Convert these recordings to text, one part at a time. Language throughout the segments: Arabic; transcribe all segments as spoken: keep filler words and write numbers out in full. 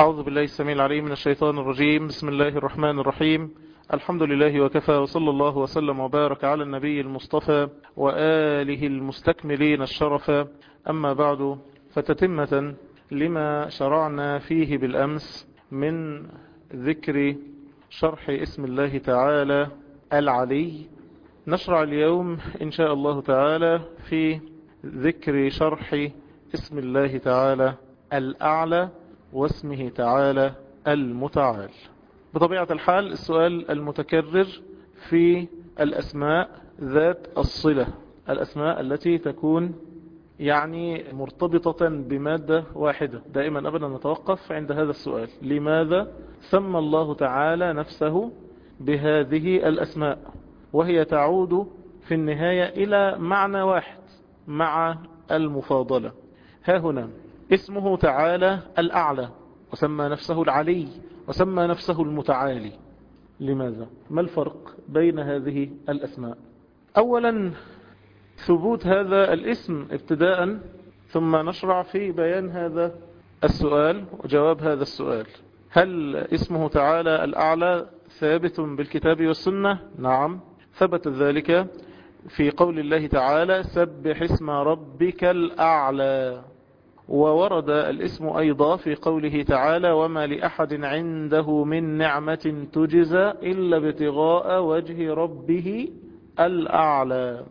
أعوذ بالله السميع العليم من الشيطان الرجيم. بسم الله الرحمن الرحيم. الحمد لله وكفى، وصلى الله وسلم وبارك على النبي المصطفى وآله المستكملين الشرفا. أما بعد، فتتمة لما شرعنا فيه بالأمس من ذكر شرح اسم الله تعالى العلي، نشرع اليوم إن شاء الله تعالى في ذكر شرح اسم الله تعالى الأعلى واسمه تعالى المتعال. بطبيعة الحال السؤال المتكرر في الأسماء ذات الصلة، الأسماء التي تكون يعني مرتبطة بمادة واحدة، دائما أبدا نتوقف عند هذا السؤال: لماذا سمى الله تعالى نفسه بهذه الأسماء؟ وهي تعود في النهاية إلى معنى واحد مع المفاضلة. ها هنا اسمه تعالى الأعلى، وسمى نفسه العلي، وسمى نفسه المتعالي. لماذا؟ ما الفرق بين هذه الأسماء؟ أولا ثبوت هذا الاسم ابتداء، ثم نشرع في بيان هذا السؤال وجواب هذا السؤال. هل اسمه تعالى الأعلى ثابت بالكتاب والسنة؟ نعم، ثبت ذلك في قول الله تعالى: سبح اسم ربك الأعلى. وورد الاسم أيضا في قوله تعالى: وما لأحد عنده من نعمة تجزى إلا ابتغاء وجه ربه الأعلى.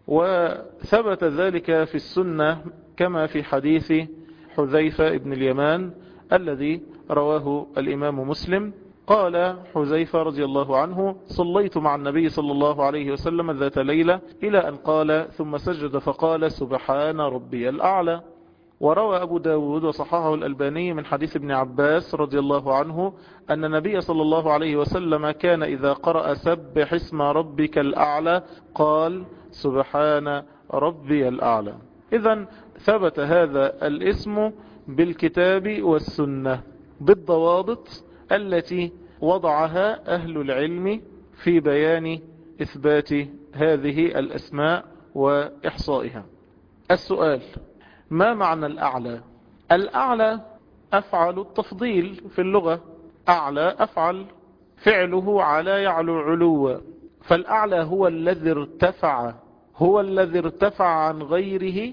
وثبت ذلك في السنة كما في حديث حذيفة بن اليمان الذي رواه الإمام مسلم. قال حذيفة رضي الله عنه: صليت مع النبي صلى الله عليه وسلم ذات ليلة إلى أن قال: ثم سجد فقال: سبحان ربي الأعلى. وروى أبو داود وصححه الألباني من حديث ابن عباس رضي الله عنه أن النبي صلى الله عليه وسلم كان إذا قرأ سبح اسم ربك الأعلى قال: سبحان ربي الأعلى. إذن ثبت هذا الاسم بالكتاب والسنة بالضوابط التي وضعها أهل العلم في بيان إثبات هذه الأسماء وإحصائها. السؤال: ما معنى الأعلى؟ الأعلى أفعل التفضيل في اللغة. أعلى أفعل فعله على يعلو علوا، فالأعلى هو الذي ارتفع، هو الذي ارتفع عن غيره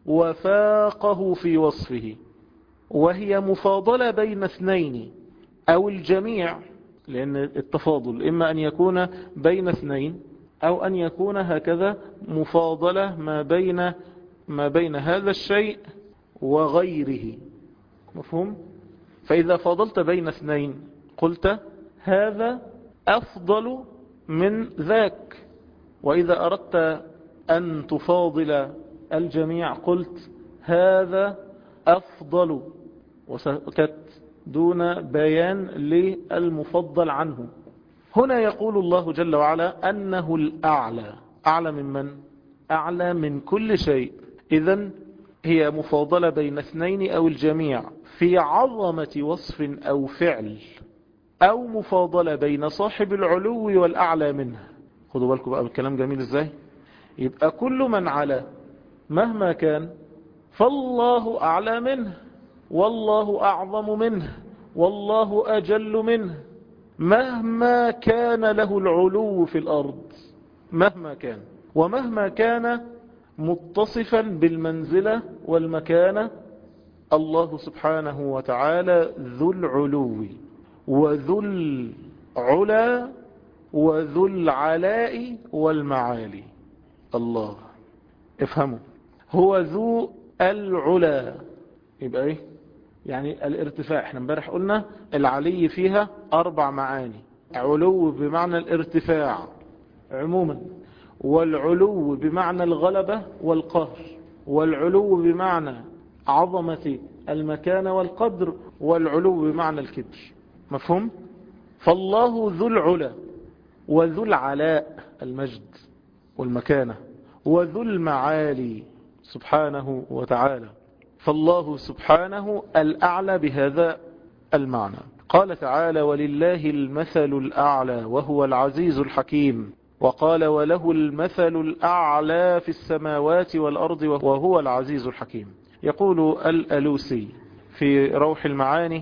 وفاقه في وصفه. وهي مفاضلة بين اثنين أو الجميع، لأن التفاضل إما أن يكون بين اثنين أو أن يكون هكذا مفاضلة ما بين ما بين هذا الشيء وغيره. مفهوم؟ فإذا فاضلت بين اثنين قلت هذا أفضل من ذاك، وإذا أردت أن تفاضل الجميع قلت هذا أفضل، وسكت دون بيان للمفضل عنه. هنا يقول الله جل وعلا أنه الأعلى. أعلى من من؟ أعلى من كل شيء. إذن هي مفاضلة بين اثنين أو الجميع في عظمة وصف أو فعل، أو مفاضلة بين صاحب العلو والأعلى منه. خدوا بالكم بقى بالكلام جميل إزاي. يبقى كل من على مهما كان فالله أعلى منه، والله أعظم منه، والله أجل منه، مهما كان له العلو في الأرض، مهما كان، ومهما كان متصفا بالمنزلة والمكانة. الله سبحانه وتعالى ذو العلو وذو العلا وذو العلاء والمعالي. الله، افهموا، هو ذو العلا. يبقى ايه يعني؟ الارتفاع. احنا امبارح قلنا العلي فيها اربع معاني: علو بمعنى الارتفاع عموما، والعلو بمعنى الغلبة والقهر، والعلو بمعنى عظمة المكان والقدر، والعلو بمعنى الكبر. مفهوم؟ فالله ذو العلا وذو العلاء المجد والمكانة، وذو المعالي سبحانه وتعالى. فالله سبحانه الأعلى بهذا المعنى. قال تعالى: ولله المثل الأعلى وهو العزيز الحكيم. وقال: وله المثل الأعلى في السماوات والأرض وهو العزيز الحكيم. يقول الألوسي في روح المعاني: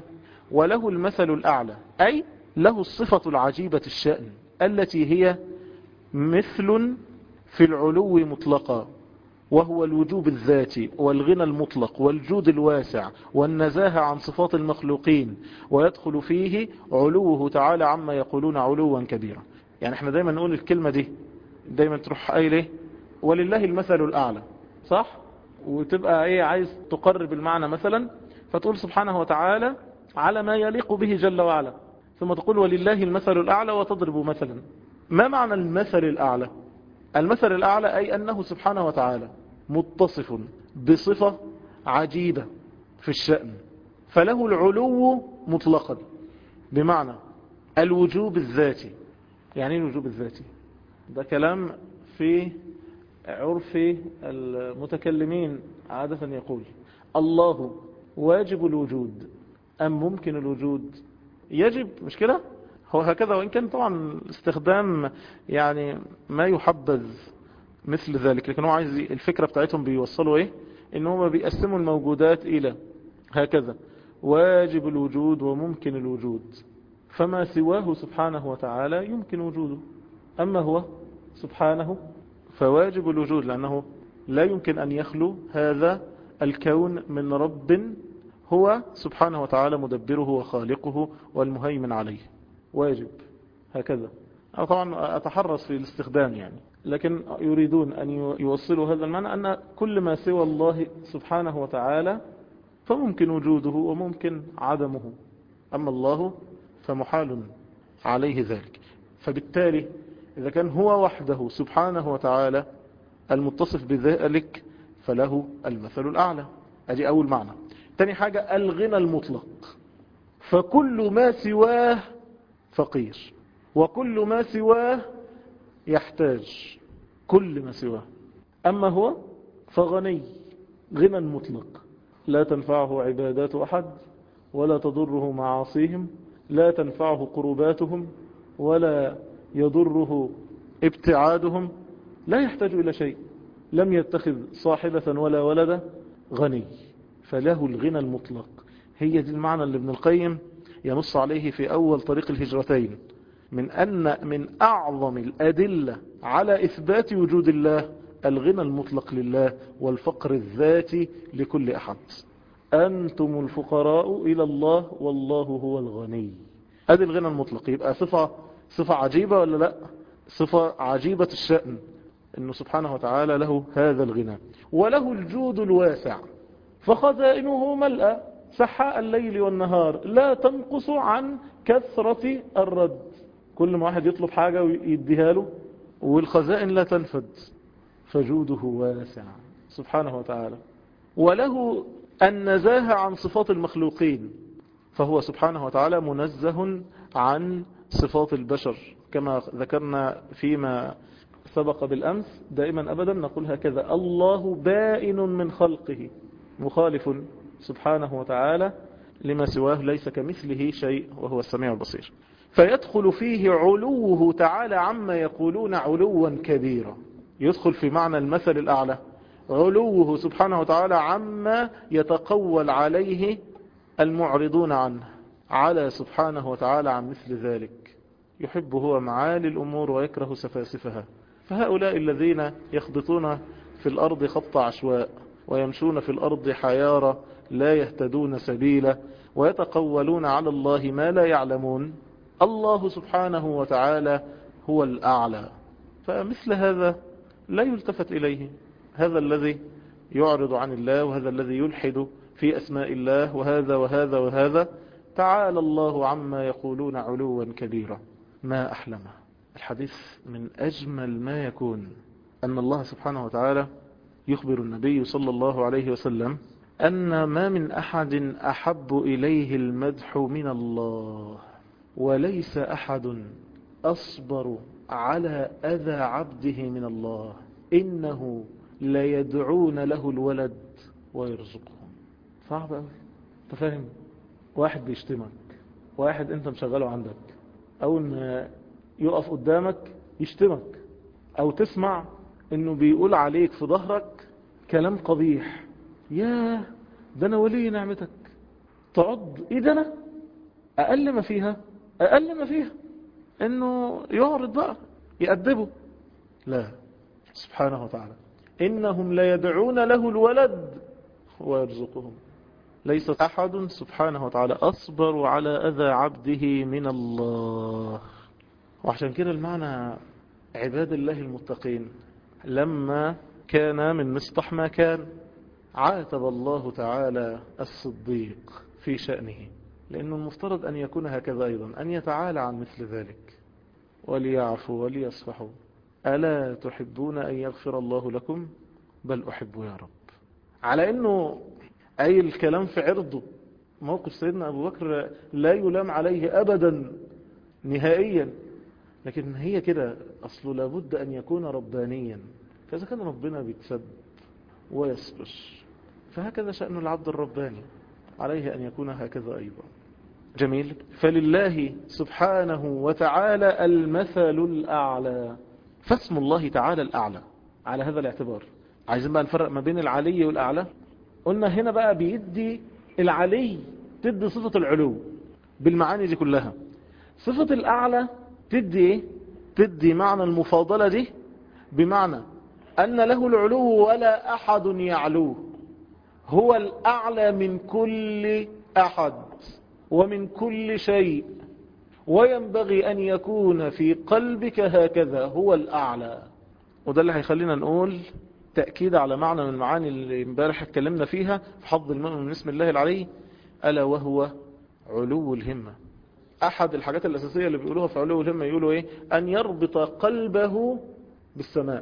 وله المثل الأعلى، أي له الصفة العجيبة الشأن التي هي مثل في العلو مطلقا، وهو الوجوب الذاتي والغنى المطلق والجود الواسع والنزاهة عن صفات المخلوقين، ويدخل فيه علوه تعالى عما يقولون علوا كبيرا. يعني احنا دايما نقول الكلمة دي، دايما تروح قايل ايه؟ ولله المثل الأعلى، صح؟ وتبقى ايه عايز تقرب المعنى مثلا، فتقول سبحانه وتعالى على ما يليق به جل وعلا، ثم تقول ولله المثل الأعلى وتضرب مثلا. ما معنى المثل الأعلى؟ المثل الأعلى أي أنه سبحانه وتعالى متصف بصفة عجيبة في الشأن، فله العلو مطلقا، بمعنى الوجوب الذاتي. يعني ايه الوجوب الذاتي؟ ده كلام في عرف المتكلمين عادة، يقول الله واجب الوجود أم ممكن الوجود؟ يجب، مش كده؟ هو هكذا، وإن كان طبعا استخدام يعني ما يحبذ مثل ذلك، لكن هو عايز الفكرة بتاعتهم بيوصلوا ايه؟ ان هم بيقسموا الموجودات الى هكذا: واجب الوجود وممكن الوجود، فما سواه سبحانه وتعالى يمكن وجوده، اما هو سبحانه فواجب الوجود، لانه لا يمكن ان يخلو هذا الكون من رب هو سبحانه وتعالى مدبره وخالقه والمهيمن عليه، واجب هكذا. أنا طبعا أتحرص في الاستخدام يعني، لكن يريدون أن يوصلوا هذا المعنى أن كل ما سوى الله سبحانه وتعالى فممكن وجوده وممكن عدمه، أما الله فمحال عليه ذلك. فبالتالي إذا كان هو وحده سبحانه وتعالى المتصف بذلك فله المثل الأعلى، أدي أول معنى. تاني حاجة الغنى المطلق، فكل ما سواه فقير، وكل ما سواه يحتاج، كل ما سواه. أما هو فغني غنى مطلق، لا تنفعه عبادات أحد ولا تضره معاصيهم، لا تنفعه قرباتهم ولا يضره ابتعادهم، لا يحتاج إلى شيء، لم يتخذ صاحبة ولا ولدا، غني، فله الغنى المطلق. هي دي المعنى اللي ابن القيم ينص عليه في أول طريق الهجرتين، من أن من أعظم الأدلة على إثبات وجود الله الغنى المطلق لله والفقر الذاتي لكل أحد. أنتم الفقراء إلى الله والله هو الغني، هذا الغنى المطلق. يبقى صفة صفة عجيبة ولا لا؟ صفة عجيبة الشأن، إنه سبحانه وتعالى له هذا الغنى. وله الجود الواسع، فخزائنه ملأ سحاء الليل والنهار، لا تنقص عن كثرة الرد. كل ما واحد يطلب حاجة ويديها له، والخزائن لا تنفد، فجوده واسع سبحانه وتعالى. وله النزاهة عن صفات المخلوقين، فهو سبحانه وتعالى منزه عن صفات البشر، كما ذكرنا فيما سبق بالأمس. دائما أبدا نقول هكذا: الله بائن من خلقه، مخالف سبحانه وتعالى لما سواه، ليس كمثله شيء وهو السميع البصير. فيدخل فيه علوه تعالى عما يقولون علوا كبيرا، يدخل في معنى المثل الأعلى، علوه سبحانه وتعالى عما يتقول عليه المعرضون عنه، على سبحانه وتعالى عن مثل ذلك. يحب هو معالي الأمور ويكره سفاسفها. فهؤلاء الذين يخبطون في الأرض خط عشواء ويمشون في الأرض حيارى لا يهتدون سبيلا ويتقولون على الله ما لا يعلمون، الله سبحانه وتعالى هو الأعلى. فمثل هذا لا يلتفت إليه، هذا الذي يعرض عن الله، وهذا الذي يلحد في أسماء الله، وهذا وهذا وهذا. تعالى الله عما يقولون علوا كبيرا. ما أحلمه الحديث من أجمل ما يكون أن الله سبحانه وتعالى يخبر النبي صلى الله عليه وسلم أن ما من أحد أحب إليه المدح من الله، وليس أحد أصبر على أذى عبده من الله، إنه ليدعون له الولد ويرزقهم. صعب أوي، تفهم؟ واحد بيشتمك، واحد انت مشغله عندك، او ان يقف قدامك يشتمك، او تسمع انه بيقول عليك في ظهرك كلام قبيح، ياه ده انا ولي نعمتك، تعض ايه ده انا أقل ما فيها أقل ما فيها إنه يعرض بقى يأدبه. لا، سبحانه وتعالى إنهم لا يدعون له الولد ويرزقهم. ليس أحد سبحانه وتعالى أصبر على أذى عبده من الله. وعشان كده المعنى عباد الله المتقين لما كان من مصطح ما كان عاتب الله تعالى الصديق في شأنه، لأنه المفترض أن يكون هكذا أيضا، أن يتعالى عن مثل ذلك وليعفوا وليصفحوا. ألا تحبون أن يغفر الله لكم؟ بل أحب يا رب. على أنه أي الكلام في عرضه. موقف سيدنا أبو بكر لا يلام عليه أبدا نهائيا، لكن هي كده أصله لابد أن يكون ربانيا. فإذا كان ربنا بيتسب ويصبر، فهكذا شأن العبد الرباني، عليه أن يكون هكذا أيضا. جميل. فلله سبحانه وتعالى المثل الأعلى، فاسم الله تعالى الأعلى على هذا الاعتبار. عايزين بقى نفرق ما بين العلي والأعلى. قلنا هنا بقى بيدي العلي تدي صفة العلو بالمعاني دي كلها. صفة الأعلى تدي ايه؟ تدي معنى المفاضلة دي، بمعنى أن له العلو ولا أحد يعلوه، هو الأعلى من كل أحد ومن كل شيء، وينبغي أن يكون في قلبك هكذا، هو الأعلى. وده اللي هيخلينا نقول تأكيد على معنى من المعاني اللي امبارح اتكلمنا فيها في حظ المؤمن من اسم الله العلي، ألا وهو علو الهمة. أحد الحاجات الأساسية اللي بيقولوها في علو الهمة يقولوا إيه؟ أن يربط قلبه بالسماء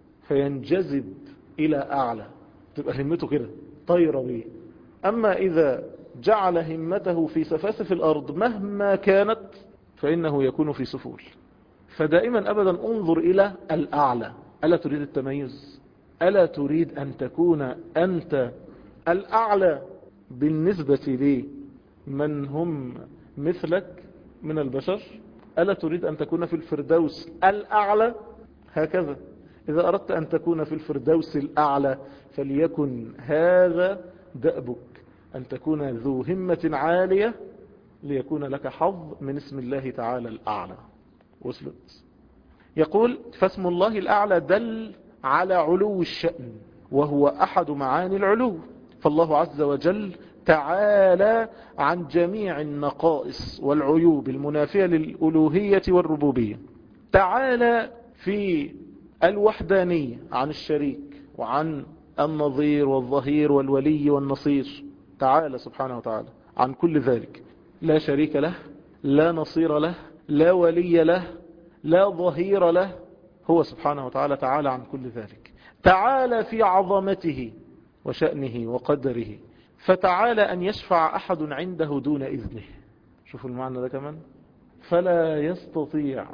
فينجذب إلى أعلى، تبقى همته كده طايرة بيه. أما إذا جعل همته في سفاسف الأرض مهما كانت فإنه يكون في سفول. فدائما أبدا انظر إلى الأعلى. ألا تريد التميز؟ ألا تريد أن تكون أنت الأعلى بالنسبة لي من هم مثلك من البشر؟ ألا تريد أن تكون في الفردوس الأعلى؟ هكذا إذا أردت أن تكون في الفردوس الأعلى فليكن هذا دأبك، أن تكون ذو همة عالية ليكون لك حظ من اسم الله تعالى الأعلى. وصلت؟ يقول فاسم الله الأعلى دل على علو الشأن، وهو أحد معاني العلو. فالله عز وجل تعالى عن جميع النقائص والعيوب المنافية للألوهية والربوبية. تعالى في الوحدانية عن الشريك وعن النظير والظهير والولي والنصير. تعالى سبحانه وتعالى عن كل ذلك، لا شريك له، لا نصير له، لا ولي له، لا ظهير له. هو سبحانه وتعالى تعالى عن كل ذلك. تعالى في عظمته وشأنه وقدره، فتعالى أن يشفع أحد عنده دون إذنه. شوفوا المعنى ده كمان. فلا يستطيع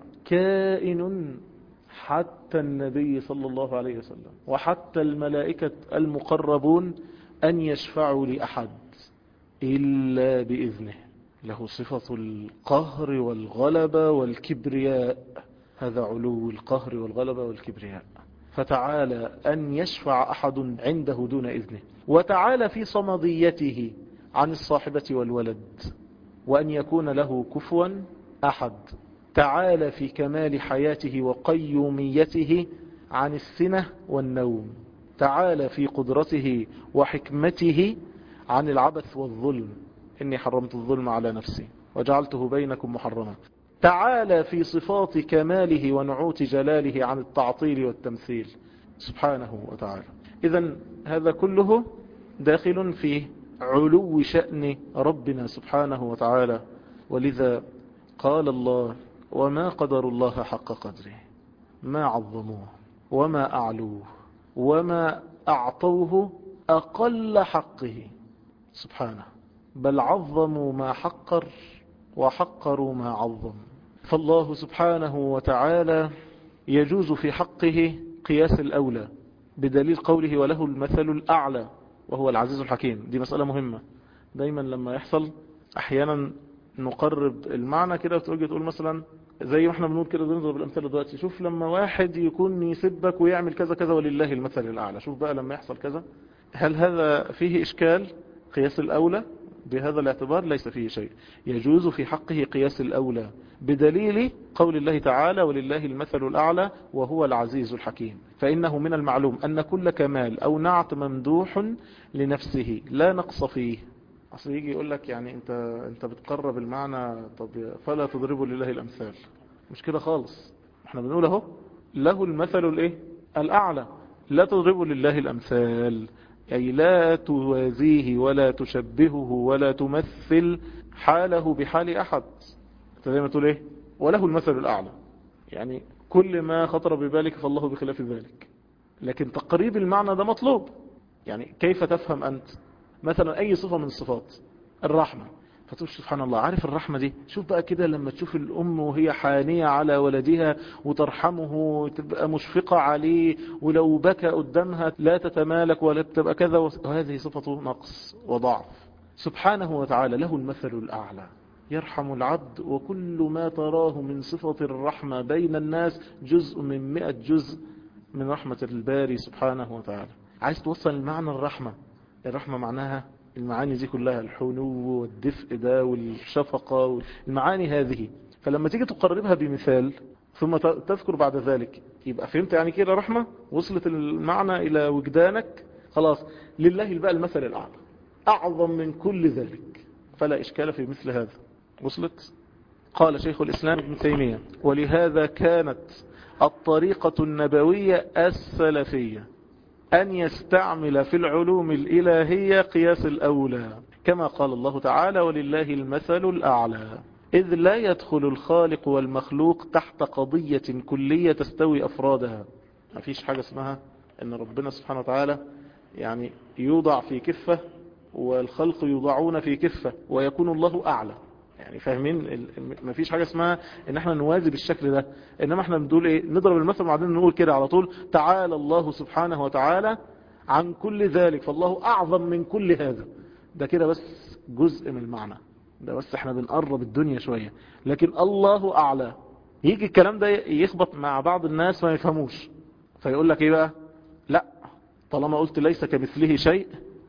كائن حتى النبي صلى الله عليه وسلم وحتى الملائكة المقربون أن يشفعوا لأحد إلا بإذنه. له صفة القهر والغلبة والكبرياء، هذا علو القهر والغلبة والكبرياء. فتعالى أن يشفع أحد عنده دون إذنه. وتعالى في صمديته عن الصاحبة والولد، وأن يكون له كفوا أحد. تعالى في كمال حياته وقيوميته عن السنة والنوم. تعالى في قدرته وحكمته عن العبث والظلم. إني حرمت الظلم على نفسي وجعلته بينكم محرما. تعالى في صفات كماله ونعوت جلاله عن التعطيل والتمثيل سبحانه وتعالى. إذن هذا كله داخل في علو شأن ربنا سبحانه وتعالى. ولذا قال الله وما قدر الله حق قدره، ما عظموه وما أعلوه وما أعطوه أقل حقه سبحانه، بل عظموا ما حقر وحقروا ما عظم. فالله سبحانه وتعالى يجوز في حقه قياس الأولى بدليل قوله وله المثل الأعلى وهو العزيز الحكيم. دي مسألة مهمة دايما لما يحصل. أحيانا نقرب المعنى كده وتقول تقول مثلا زي ما احنا بنقول كده، بنضرب الأمثلة دلوقتي. شوف لما واحد يكون يسبك ويعمل كذا كذا ولله المثل الأعلى، شوف بقى لما يحصل كذا. هل هذا فيه إشكال؟ قياس الأولى بهذا الاعتبار ليس فيه شيء، يجوز في حقه قياس الأولى بدليل قول الله تعالى ولله المثل الأعلى وهو العزيز الحكيم. فإنه من المعلوم أن كل كمال أو نعت ممدوح لنفسه لا نقص فيه. أصل يجي يقول لك يعني أنت, أنت بتقرب المعنى، طب فلا تضربوا لله الأمثال. مش كده خالص، احنا بنقول اهو له المثل الايه الأعلى، لا تضربوا لله الأمثال، أي لا توازيه ولا تشبهه ولا تمثل حاله بحال أحد. انت زي ما تقول ايه وله المثل الأعلى، يعني كل ما خطر ببالك فالله بخلاف ذلك. لكن تقريب المعنى ده مطلوب. يعني كيف تفهم أنت مثلا أي صفة من الصفات؟ الرحمة، فتقول سبحان الله، عارف الرحمة دي؟ شوف بقى كده لما تشوف الأم وهي حانية على ولدها وترحمه وتبقى مشفقة عليه، ولو بكى قدامها لا تتمالك ولا تبقى كذا، وهذه صفة نقص وضعف. سبحانه وتعالى له المثل الأعلى، يرحم العبد، وكل ما تراه من صفة الرحمة بين الناس جزء من مئة جزء من رحمة الباري سبحانه وتعالى. عايز توصل المعنى الرحمة، الرحمة معناها المعاني دي كلها، الحنو والدفء ده والشفقة، المعاني هذه. فلما تيجي تقربها بمثال ثم تذكر بعد ذلك، يبقى فهمت يعني كده رحمة، وصلت المعنى إلى وجدانك، خلاص لله بقى المثل الأعلى أعظم من كل ذلك، فلا إشكال في مثل هذا. وصلت؟ قال شيخ الإسلام ابن تيمية ولهذا كانت الطريقة النبوية السلفية أن يستعمل في العلوم الإلهية قياس الأولى، كما قال الله تعالى ولله المثل الأعلى، إذ لا يدخل الخالق والمخلوق تحت قضية كلية تستوي أفرادها. ما فيش حاجة اسمها أن ربنا سبحانه وتعالى يعني يوضع في كفة والخلق يوضعون في كفة ويكون الله أعلى. يعني فاهمين؟ ما فيش حاجة اسمها ان احنا نوازي بالشكل ده، انما احنا بنقول ايه، نضرب المثل وبعدين نقول كده على طول تعالى الله سبحانه وتعالى عن كل ذلك فالله اعظم من كل هذا. ده كده بس جزء من المعنى ده، بس احنا بنقرب الدنيا شوية، لكن الله اعلى يجي الكلام ده يخبط مع بعض الناس ما يفهموش، فيقول لك ايه بقى، لا طالما قلت ليس كمثله شيء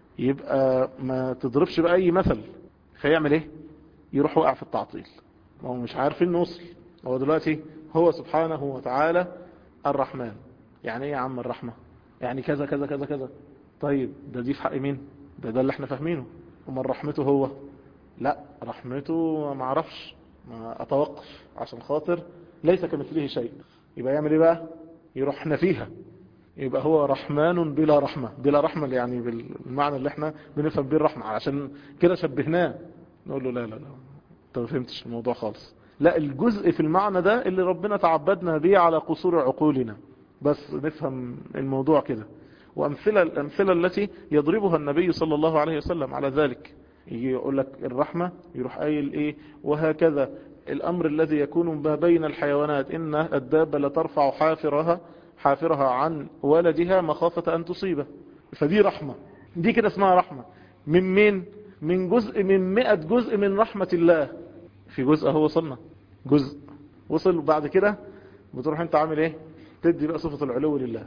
يبقى ما تضربش بأي مثل. فيعمل ايه؟ يروح وقع في التعطيل، ما هو مش عارفين نوصل. هو دلوقتي هو سبحانه وتعالى الرحمن، يعني ايه يا عم الرحمة؟ يعني كذا كذا كذا كذا. طيب ده دي في حق مين؟ ده ده اللي احنا فاهمينه. ومن رحمته هو؟ لا رحمته ما اعرفش، ما اتوقف عشان خاطر ليس كمثله شيء. يبقى يعمل ايه بقى؟ يروح نفيها، يبقى هو رحمن بلا رحمة. بلا رحمة يعني بالمعنى اللي احنا بنفهم بيه الرحمة، عشان كده شبهناه. نقول له لا لا لا انت ما فهمتش الموضوع خالص. لا، الجزء في المعنى ده اللي ربنا تعبدنا به على قصور عقولنا، بس نفهم الموضوع كده. وأمثلة الأمثلة التي يضربها النبي صلى الله عليه وسلم على ذلك، يجي يقول لك الرحمة يروح قايل ايه، وهكذا الأمر الذي يكون ما بين الحيوانات، إن الدابة لترفع حافرها حافرها عن ولدها مخافة أن تصيبه. فدي رحمة، دي كده اسمها رحمة. من مين؟ من جزء من مئة جزء من رحمة الله. في جزء هو وصلنا، جزء وصل، بعد كده بتروح انت عامل ايه، تدي بقى صفة العلو لله،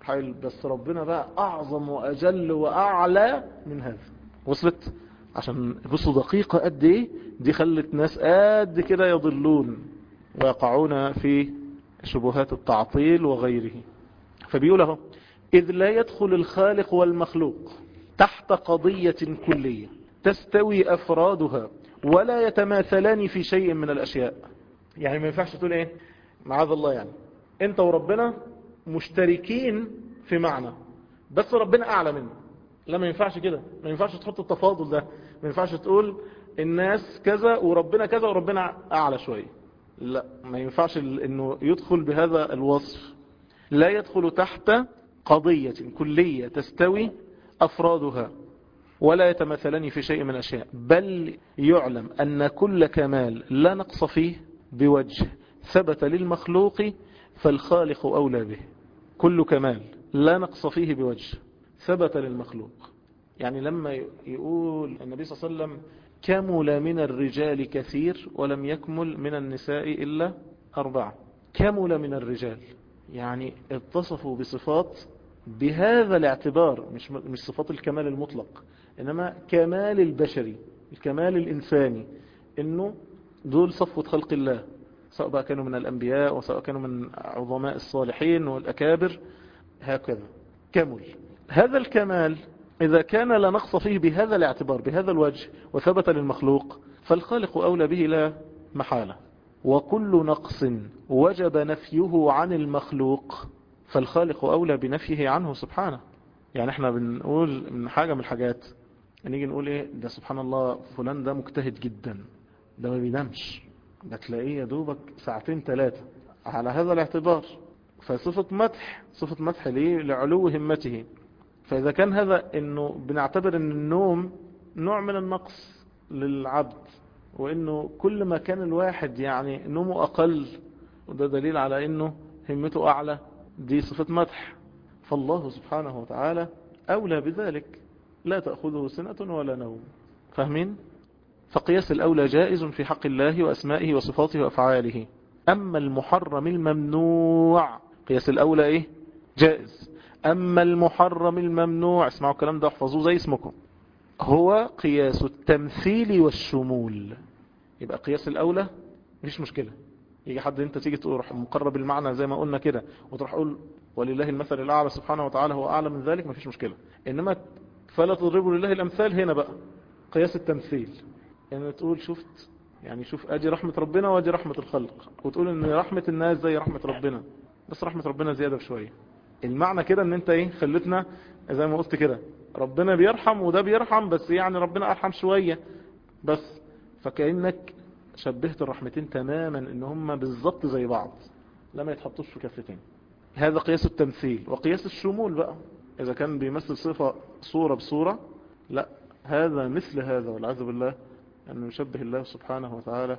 بس ربنا بقى اعظم واجل واعلى من هذا. وصلت؟ عشان بصوا دقيقة قد ايه دي، خلت ناس قد كده يضلون ويقعون في شبهات التعطيل وغيره. فبيقول اهو إذ لا يدخل الخالق والمخلوق تحت قضية كلية تستوي أفرادها ولا يتماثلان في شيء من الأشياء. يعني ما ينفعش تقول إيه معاذ الله، يعني أنت وربنا مشتركين في معنى بس ربنا أعلى منه. لا، ما ينفعش كده، ما ينفعش تحط التفاضل ده، ما ينفعش تقول الناس كذا وربنا كذا وربنا أعلى شوية. لا، ما ينفعش إنه يدخل بهذا الوصف. لا يدخل تحت قضية كلية تستوي أفرادها ولا يتمثلان في شيء من الأشياء، بل يعلم أن كل كمال لا نقص فيه بوجه ثبت للمخلوق فالخالق أولى به. كل كمال لا نقص فيه بوجه ثبت للمخلوق. يعني لما يقول النبي صلى الله عليه وسلم كمل من الرجال كثير ولم يكمل من النساء إلا أربعة، كمل من الرجال يعني اتصفوا بصفات بهذا الاعتبار، مش مش صفات الكمال المطلق، إنما كمال البشري. الكمال الإنساني، إنه دول صفوة خلق الله، سواء بقى كانوا من الأنبياء وسواء كانوا من عظماء الصالحين والأكابر، هكذا كمل. هذا الكمال إذا كان لا نقص فيه بهذا الاعتبار بهذا الوجه وثبت للمخلوق، فالخالق أولى به لا محالة. وكل نقص وجب نفيه عن المخلوق فالخالق أولى بنفيه عنه سبحانه. يعني احنا بنقول من حاجة من الحاجات، نيجي نقول ايه ده سبحان الله فلان ده مجتهد جدا، ده ما بينامش، ده تلاقيه يا دوبك ساعتين ثلاثة، على هذا الاعتبار فصفة مدح، صفة مدح ليه؟ لعلو همته. فإذا كان هذا انه بنعتبر ان النوم نوع من النقص للعبد، وانه كل ما كان الواحد يعني نومه اقل وده دليل على انه همته اعلى، دي صفة مدح. فالله سبحانه وتعالى اولى بذلك، لا تأخذه سنة ولا نوم. فاهمين؟ فقياس الأولى جائز في حق الله وأسمائه وصفاته وأفعاله. أما المحرم الممنوع، قياس الأولى إيه؟ جائز. أما المحرم الممنوع، اسمعوا الكلام ده احفظوه زي اسمكم، هو قياس التمثيل والشمول. يبقى قياس الأولى مفيش مشكلة، يجي حد انت تيجي تروح مقرب المعنى زي ما قلنا كده وتروح قول ولله المثل الأعلى سبحانه وتعالى هو أعلى من ذلك، مفيش مشكلة. إنما فلا تضربوا لله الأمثال، هنا بقى قياس التمثيل، يعني تقول شفت، يعني شوف ادي رحمة ربنا وادي رحمة الخلق، وتقول ان رحمة الناس زي رحمة ربنا، بس رحمة ربنا زيادة بشوية. المعنى كده ان انت ايه خلتنا زي ما قلت كده، ربنا بيرحم وده بيرحم، بس يعني ربنا ارحم شوية بس. فكأنك شبهت الرحمتين تماما ان هما بالظبط زي بعض، لما يتحطوش في كفتين. هذا قياس التمثيل. وقياس الشمول بقى، اذا كان بيمثل صفة صورة بصورة، لا هذا مثل هذا والعياذ بالله، أنه يشبه الله سبحانه وتعالى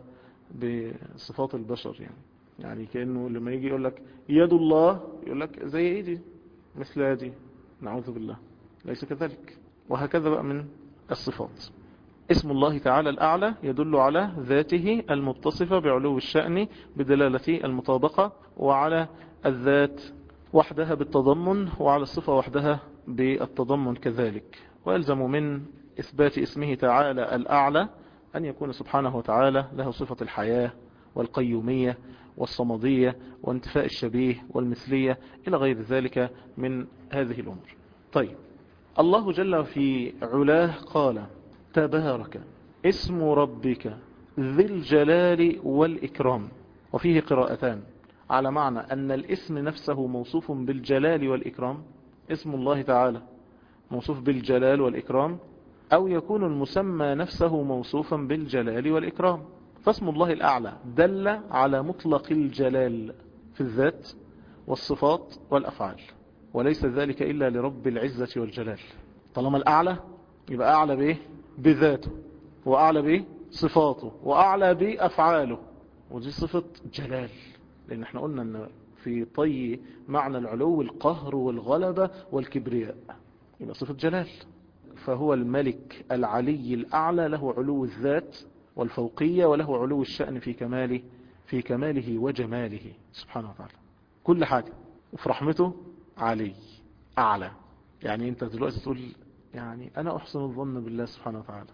بصفات البشر. يعني يعني كأنه لما يجي يقول لك يد الله، يقول لك زي ايدي مثل يدي، نعوذ بالله، ليس كذلك. وهكذا بقى من الصفات. اسم الله تعالى الأعلى يدل على ذاته المتصفة بعلو الشأن بدلالة المطابقة، وعلى الذات وحدها بالتضمن، وعلى الصفة وحدها بالتضمن كذلك. ويلزم من إثبات اسمه تعالى الأعلى أن يكون سبحانه وتعالى له صفة الحياة والقيومية والصمدية وانتفاء الشبيه والمثلية إلى غير ذلك من هذه الأمور. طيب، الله جل في علاه قال تبارك اسم ربك ذي الجلال والإكرام. وفيه قراءتان على معنى أن الاسم نفسه موصوف بالجلال والإكرام، اسم الله تعالى موصوف بالجلال والإكرام، أو يكون المسمى نفسه موصوفا بالجلال والإكرام. فاسم الله الأعلى دل على مطلق الجلال في الذات والصفات والأفعال، وليس ذلك إلا لرب العزة والجلال. طالما الأعلى يبقى أعلى بإيه؟ بذاته، وأعلى بإيه؟ صفاته، وأعلى بأفعاله، ودي صفة جلال. لأن احنا قلنا أن في طي معنى العلو القهر والغلبة والكبرياء، يبقى صفة جلال. فهو الملك العلي الأعلى، له علو الذات والفوقية، وله علو الشأن في كماله في كماله وجماله سبحانه وتعالى. كل حاجة، وفي رحمته علي أعلى. يعني أنت دلوقتي تقول يعني أنا أحسن الظن بالله سبحانه وتعالى،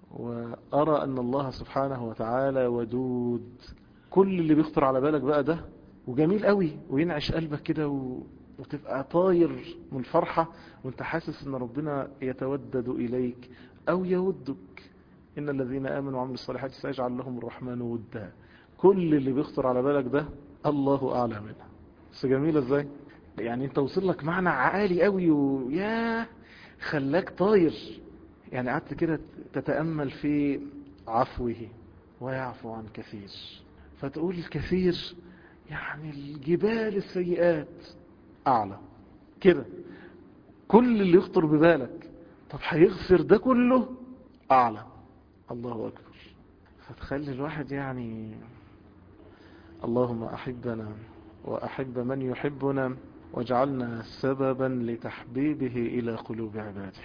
وأرى أن الله سبحانه وتعالى ودود. كل اللي بيخطر على بالك بقى ده وجميل قوي وينعش قلبك كده و... وتبقى طاير من الفرحة وانت حاسس ان ربنا يتودد اليك او يودك. ان الذين امنوا وعملوا الصالحات سيجعل لهم الرحمن ودا. كل اللي بيخطر على بالك ده الله اعلم منه. بس جميلة ازاي؟ يعني انت وصل لك معنى عالي قوي ويا خلاك طاير. يعني قعدت كده تتأمل في عفوه ويعفو عن كثير، فتقول الكثير يعني الجبال السيئات أعلى كده. كل اللي يخطر ببالك طب هيغفر ده كله أعلى، الله أكبر. فتخلي الواحد يعني اللهم أحبنا وأحب من يحبنا واجعلنا سببا لتحبيبه إلى قلوب عباده.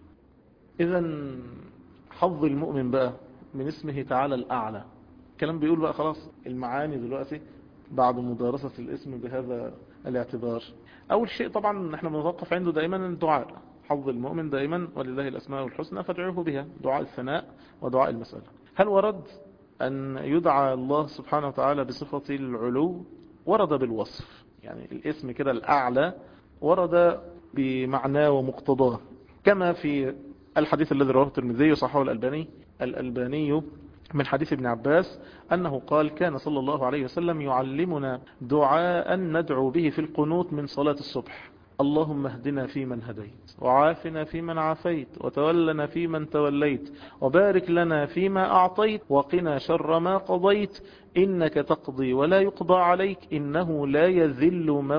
إذا حظ المؤمن بقى من اسمه تعالى الأعلى. الكلام بيقول بقى خلاص المعاني دلوقتي بعد مدارسة الاسم بهذا الاعتبار. أول شيء طبعا احنا بنتوقف عنده دائما الدعاء، حظ المؤمن دائما ولله الأسماء الحسنى فادعوه بها، دعاء الثناء ودعاء المسألة. هل ورد أن يدعى الله سبحانه وتعالى بصفة العلو؟ ورد بالوصف، يعني الاسم كده الأعلى ورد بمعناه ومقتضاه، كما في الحديث الذي رواه الترمذي وصححه الألباني الألباني من حديث ابن عباس أنه قال: كان صلى الله عليه وسلم يعلمنا دعاء ندعو به في القنوت من صلاة الصبح: اللهم اهدنا فيمن هديت، وعافنا فيمن عافيت، وتولنا فيمن توليت، وبارك لنا فيما أعطيت، وقنا شر ما قضيت، إنك تقضي ولا يقضى عليك، إنه لا يذل من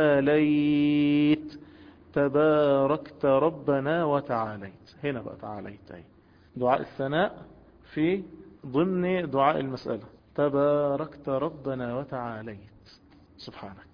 واليت، تباركت ربنا وتعاليت. هنا بقى تعاليت أي دعاء الثناء في ضمن دعاء المسألة: تباركت ربنا وتعاليت سبحانك.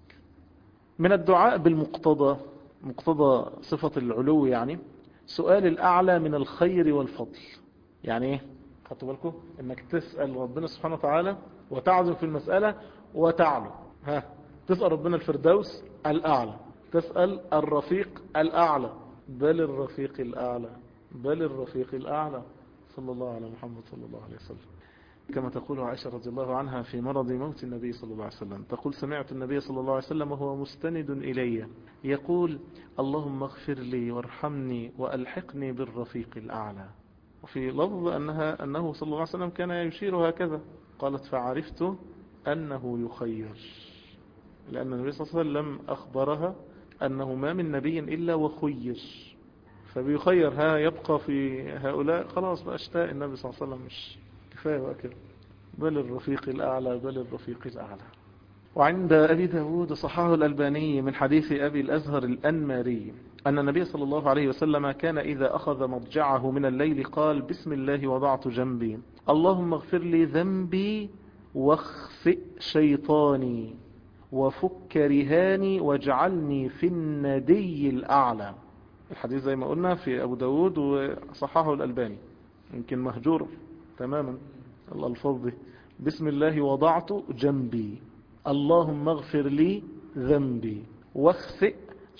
من الدعاء بالمقتضى، مقتضى صفة العلو يعني سؤال الأعلى من الخير والفضل. يعني ايه؟ خدتوا بالكم انك تسأل ربنا سبحانه وتعالى وتعزم في المسألة وتعلو. ها تسأل ربنا الفردوس الأعلى، تسأل الرفيق الأعلى، بل الرفيق الأعلى، بل الرفيق الأعلى، صلى الله على محمد صلى الله عليه وسلم. كما تقول عائشة رضي الله عنها في مرض موت النبي صلى الله عليه وسلم، تقول: سمعت النبي صلى الله عليه وسلم وهو مستند إلي يقول: اللهم اغفر لي وارحمني وألحقني بالرفيق الأعلى. وفي لفظ أنها أنه صلى الله عليه وسلم كان يشير هكذا، قالت: فعرفت أنه يخير، لأن النبي صلى الله عليه وسلم أخبرها أنه ما من نبي إلا وخير، فبيخير ها يبقى في هؤلاء، خلاص بقى اشتاء النبي صلى الله عليه وسلم، مش كفاية بقى كده، بل الرفيق الأعلى، بل الرفيق الأعلى. وعند أبي داود صححه الألباني من حديث أبي الأزهر الأنماري أن النبي صلى الله عليه وسلم كان إذا أخذ مضجعه من الليل قال: بسم الله وضعت جنبي، اللهم اغفر لي ذنبي واخفئ شيطاني وفك رهاني واجعلني في الندي الأعلى. الحديث زي ما قلنا في أبو داود وصححه الألباني، يمكن مهجور تماما الألفاظ دي: بسم الله وضعت جنبي، اللهم اغفر لي ذنبي واخفئ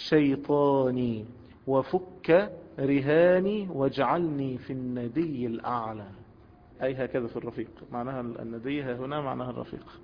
شيطاني وفك رهاني واجعلني في الندي الأعلى. أي هكذا في الرفيق، معناها الندي هنا معناها الرفيق.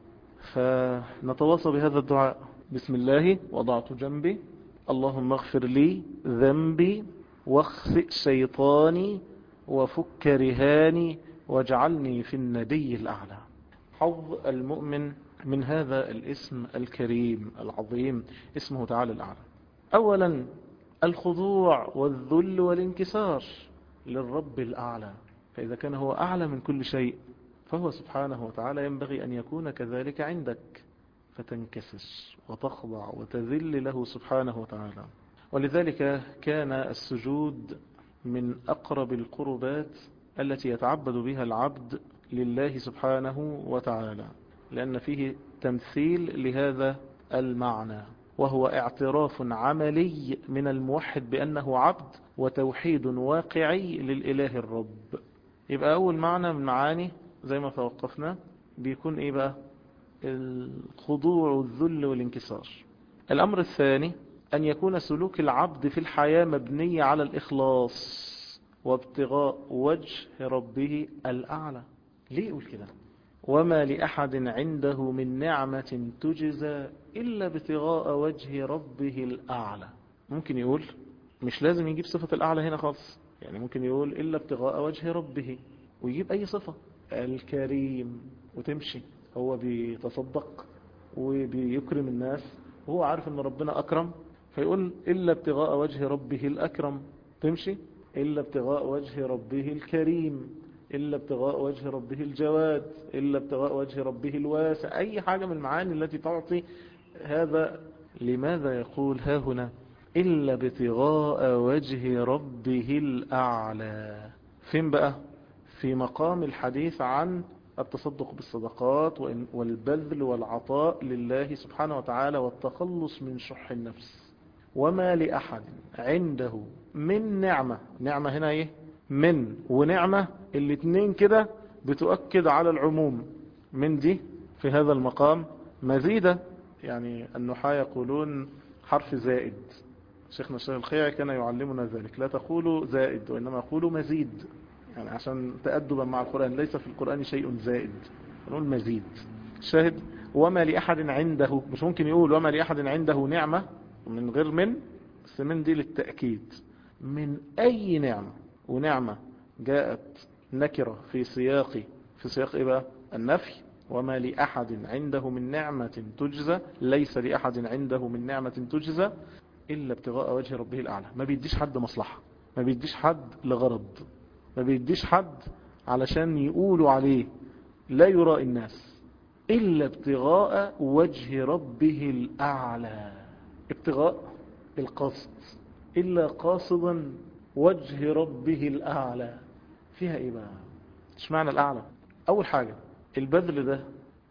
فنتواصى بهذا الدعاء: بسم الله وضعت جنبي، اللهم اغفر لي ذنبي واخفئ شيطاني وفك رهاني واجعلني في الندي الأعلى. حظ المؤمن من هذا الاسم الكريم العظيم، اسمه تعالى الأعلى. أولا الخضوع والذل والانكسار للرب الأعلى، فإذا كان هو أعلى من كل شيء فهو سبحانه وتعالى ينبغي أن يكون كذلك عندك، فتنكسر وتخضع وتذل له سبحانه وتعالى. ولذلك كان السجود من أقرب القربات التي يتعبد بها العبد لله سبحانه وتعالى، لأن فيه تمثيل لهذا المعنى، وهو اعتراف عملي من الموحد بأنه عبد، وتوحيد واقعي للإله الرب. يبقى أول معنى من معاني زي ما توقفنا بيكون إيه بقى؟ الخضوع والذل والانكسار. الأمر الثاني أن يكون سلوك العبد في الحياة مبني على الإخلاص وابتغاء وجه ربه الأعلى. ليه يقول كده؟ وما لأحد عنده من نعمة تجزى إلا ابتغاء وجه ربه الأعلى. ممكن يقول مش لازم يجيب صفة الأعلى هنا خالص، يعني ممكن يقول إلا ابتغاء وجه ربه ويجيب أي صفة، الكريم، وتمشي. هو بيتصدق وبيكرم الناس وهو عارف أن ربنا أكرم، فيقول إلا ابتغاء وجه ربه الأكرم، تمشي. إلا ابتغاء وجه ربه الكريم، إلا ابتغاء وجه ربه الجواد، إلا ابتغاء وجه ربه الواسع، أي حاجة من المعاني التي تعطي هذا. لماذا يقول ها هنا إلا ابتغاء وجه ربه الأعلى؟ فين بقى؟ في مقام الحديث عن التصدق بالصدقات والبذل والعطاء لله سبحانه وتعالى والتخلص من شح النفس. وما لأحد عنده من نعمة، نعمة هنا ايه؟ من ونعمة الاتنين كده بتؤكد على العموم، من دي في هذا المقام مزيدة، يعني النحاة يقولون حرف زائد، شيخنا الشيخ الخيعي كان يعلمنا ذلك، لا تقولوا زائد وإنما قولوا مزيد، يعني عشان تأدبا مع القرآن، ليس في القرآن شيء زائد، نقول مزيد. شاهد وما لأحد عنده، مش ممكن يقول وما لأحد عنده نعمة من غير من، بس من دي للتأكيد، من أي نعمة. ونعمة جاءت نكرة في سياق في سياق إيه بقى؟ النفي. وما لأحد عنده من نعمة تجزى، ليس لأحد عنده من نعمة تجزى إلا ابتغاء وجه ربه الأعلى. ما بيديش حد مصلحة، ما بيديش حد لغرض، ما بيديش حد علشان يقولوا عليه لا يرى الناس، إلا ابتغاء وجه ربه الأعلى. ابتغاء القصد، إلا قاصدا وجه ربه الأعلى. فيها إيه بقى؟ ايش معنى الأعلى؟ أول حاجة البذل ده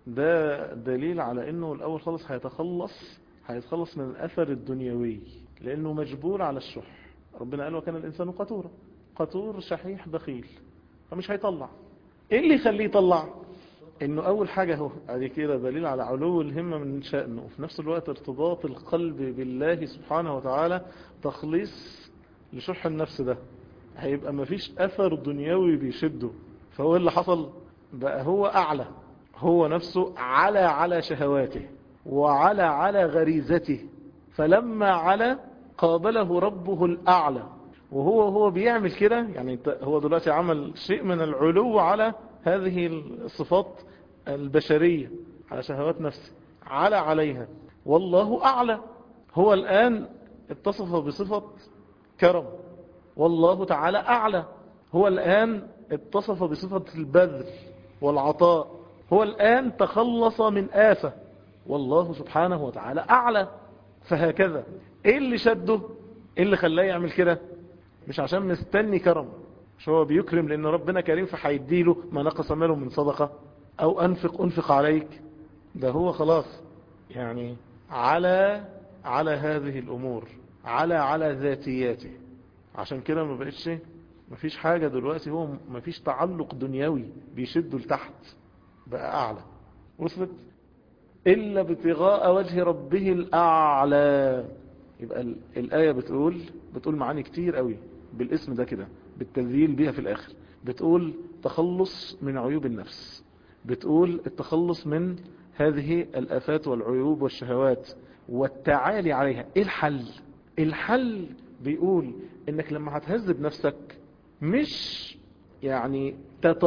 ده دليل على أنه الأول خالص هيتخلص هيتخلص من الأثر الدنيوي، لأنه مجبول على الشح. ربنا قال وكان الإنسان قتورا، قتور شحيح بخيل، فمش هيطلع. إيه اللي يخليه يطلع؟ انه اول حاجة هو ادي كده دليل على علو الهمة من شأنه، وفي نفس الوقت ارتباط القلب بالله سبحانه وتعالى، تخليص لشح النفس ده. هيبقى مفيش اثر دنيوي بيشده، فهو اللي حصل بقى هو اعلى، هو نفسه على على شهواته وعلى على غريزته. فلما على قابله ربه الاعلى، وهو هو بيعمل كده، يعني هو دلوقتي عمل شيء من العلو على هذه الصفات البشرية، على شهوات نفسه، على عليها، والله أعلى. هو الآن اتصف بصفة كرم، والله تعالى أعلى. هو الآن اتصف بصفة البذل والعطاء، هو الآن تخلص من آفة، والله سبحانه وتعالى أعلى. فهكذا إيه اللي شده؟ إيه اللي خلاه يعمل كده؟ مش عشان مستني كرم، مش هو بيكرم لأن ربنا كريم فحيديله ما نقص ماله من صدقة، أو أنفق أنفق عليك. ده هو خلاص يعني على على هذه الأمور، على على ذاتياته. عشان كده ما بقتش ما فيش حاجة دلوقتي، هو ما فيش تعلق دنيوي بيشده لتحت، بقى أعلى. وصلت؟ إلا ابتغاء وجه ربه الأعلى. يبقى الآية بتقول بتقول معاني كتير قوي بالاسم ده كده، بالتذييل بيها في الآخر. بتقول تخلص من عيوب النفس، بتقول التخلص من هذه الآفات والعيوب والشهوات والتعالي عليها. ايه الحل؟ الحل بيقول انك لما هتهذب نفسك مش يعني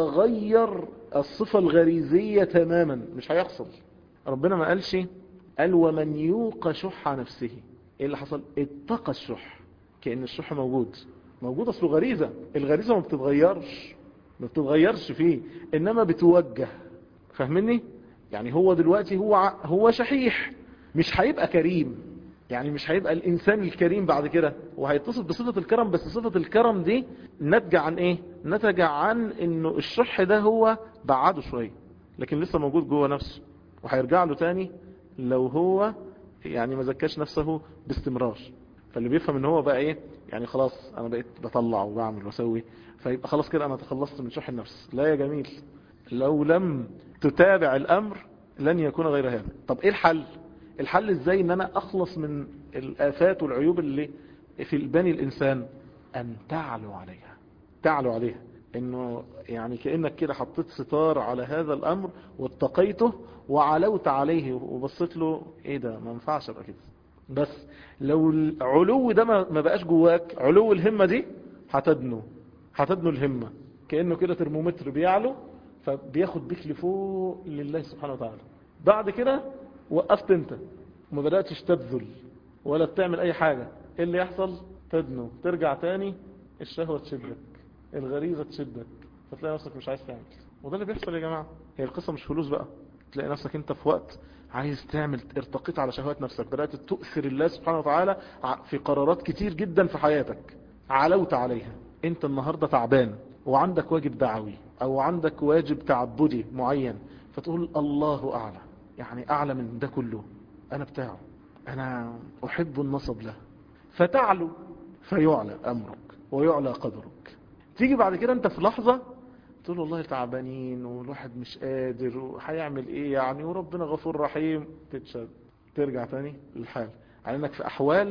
تتغير الصفة الغريزية تماما، مش هيحصل. ربنا ما قالش، قال ومن يوق شح نفسه. ايه اللي حصل؟ اتقى الشح، كأن الشح موجود موجود اصله غريزة، الغريزة ما بتتغيرش ما بتتغيرش فيه، انما بتوجه. فاهمني؟ يعني هو دلوقتي هو هو شحيح، مش هيبقى كريم، يعني مش هيبقى الانسان الكريم بعد كده، وهيتصف بصفة الكرم، بس صفة الكرم دي نتج عن ايه؟ نتج عن انه الشح ده هو بعده شوية، لكن لسه موجود جوه نفسه، وهيرجع له تاني لو هو يعني ما زكاش نفسه باستمرار. فاللي بيفهم ان هو بقى ايه، يعني خلاص انا بقيت بطلع وبعمل واسوي، فيبقى خلاص كده انا تخلصت من شح النفس. لا يا جميل، لو لم تتابع الامر لن يكون غير هذا. طب ايه الحل؟ الحل ازاي ان انا اخلص من الافات والعيوب اللي في البني الانسان؟ ان تعلو عليها، تعلو عليها، انه يعني كأنك كده حطيت ستار على هذا الامر واتقيته وعلوت عليه وبصيت له، ايه ده؟ ما ينفعش ابقى كده. بس لو العلو ده ما بقاش جواك، علو الهمة دي هتدنو هتدنو الهمة، كأنه كده ترمومتر بيعلو فبياخد بيك لفوق لله سبحانه وتعالى. بعد كده وقفت انت وما بدأتش تبذل ولا بتعمل اي حاجة، ايه اللي يحصل؟ تدنو، ترجع تاني، الشهوة تشدك، الغريزة تشدك، فتلاقي نفسك مش عايز تعمل. وده اللي بيحصل يا جماعة. هي القصة مش فلوس بقى، تلاقي نفسك انت في وقت عايز تعمل، ارتقيت على شهوات نفسك، بدأت تؤثر الله سبحانه وتعالى في قرارات كتير جدا في حياتك، علوت عليها. انت النهاردة تعبان وعندك واجب دعوي او عندك واجب تعبدي معين، فتقول الله اعلى، يعني اعلى من ده كله، انا بتاعه، انا احب النصب له، فتعلو فيعلى امرك ويعلى قدرك. تيجي بعد كده انت في لحظة تقول والله تعبانين والواحد مش قادر وهيعمل ايه يعني، وربنا غفور رحيم، تتشد، ترجع تاني للحال، على انك في احوال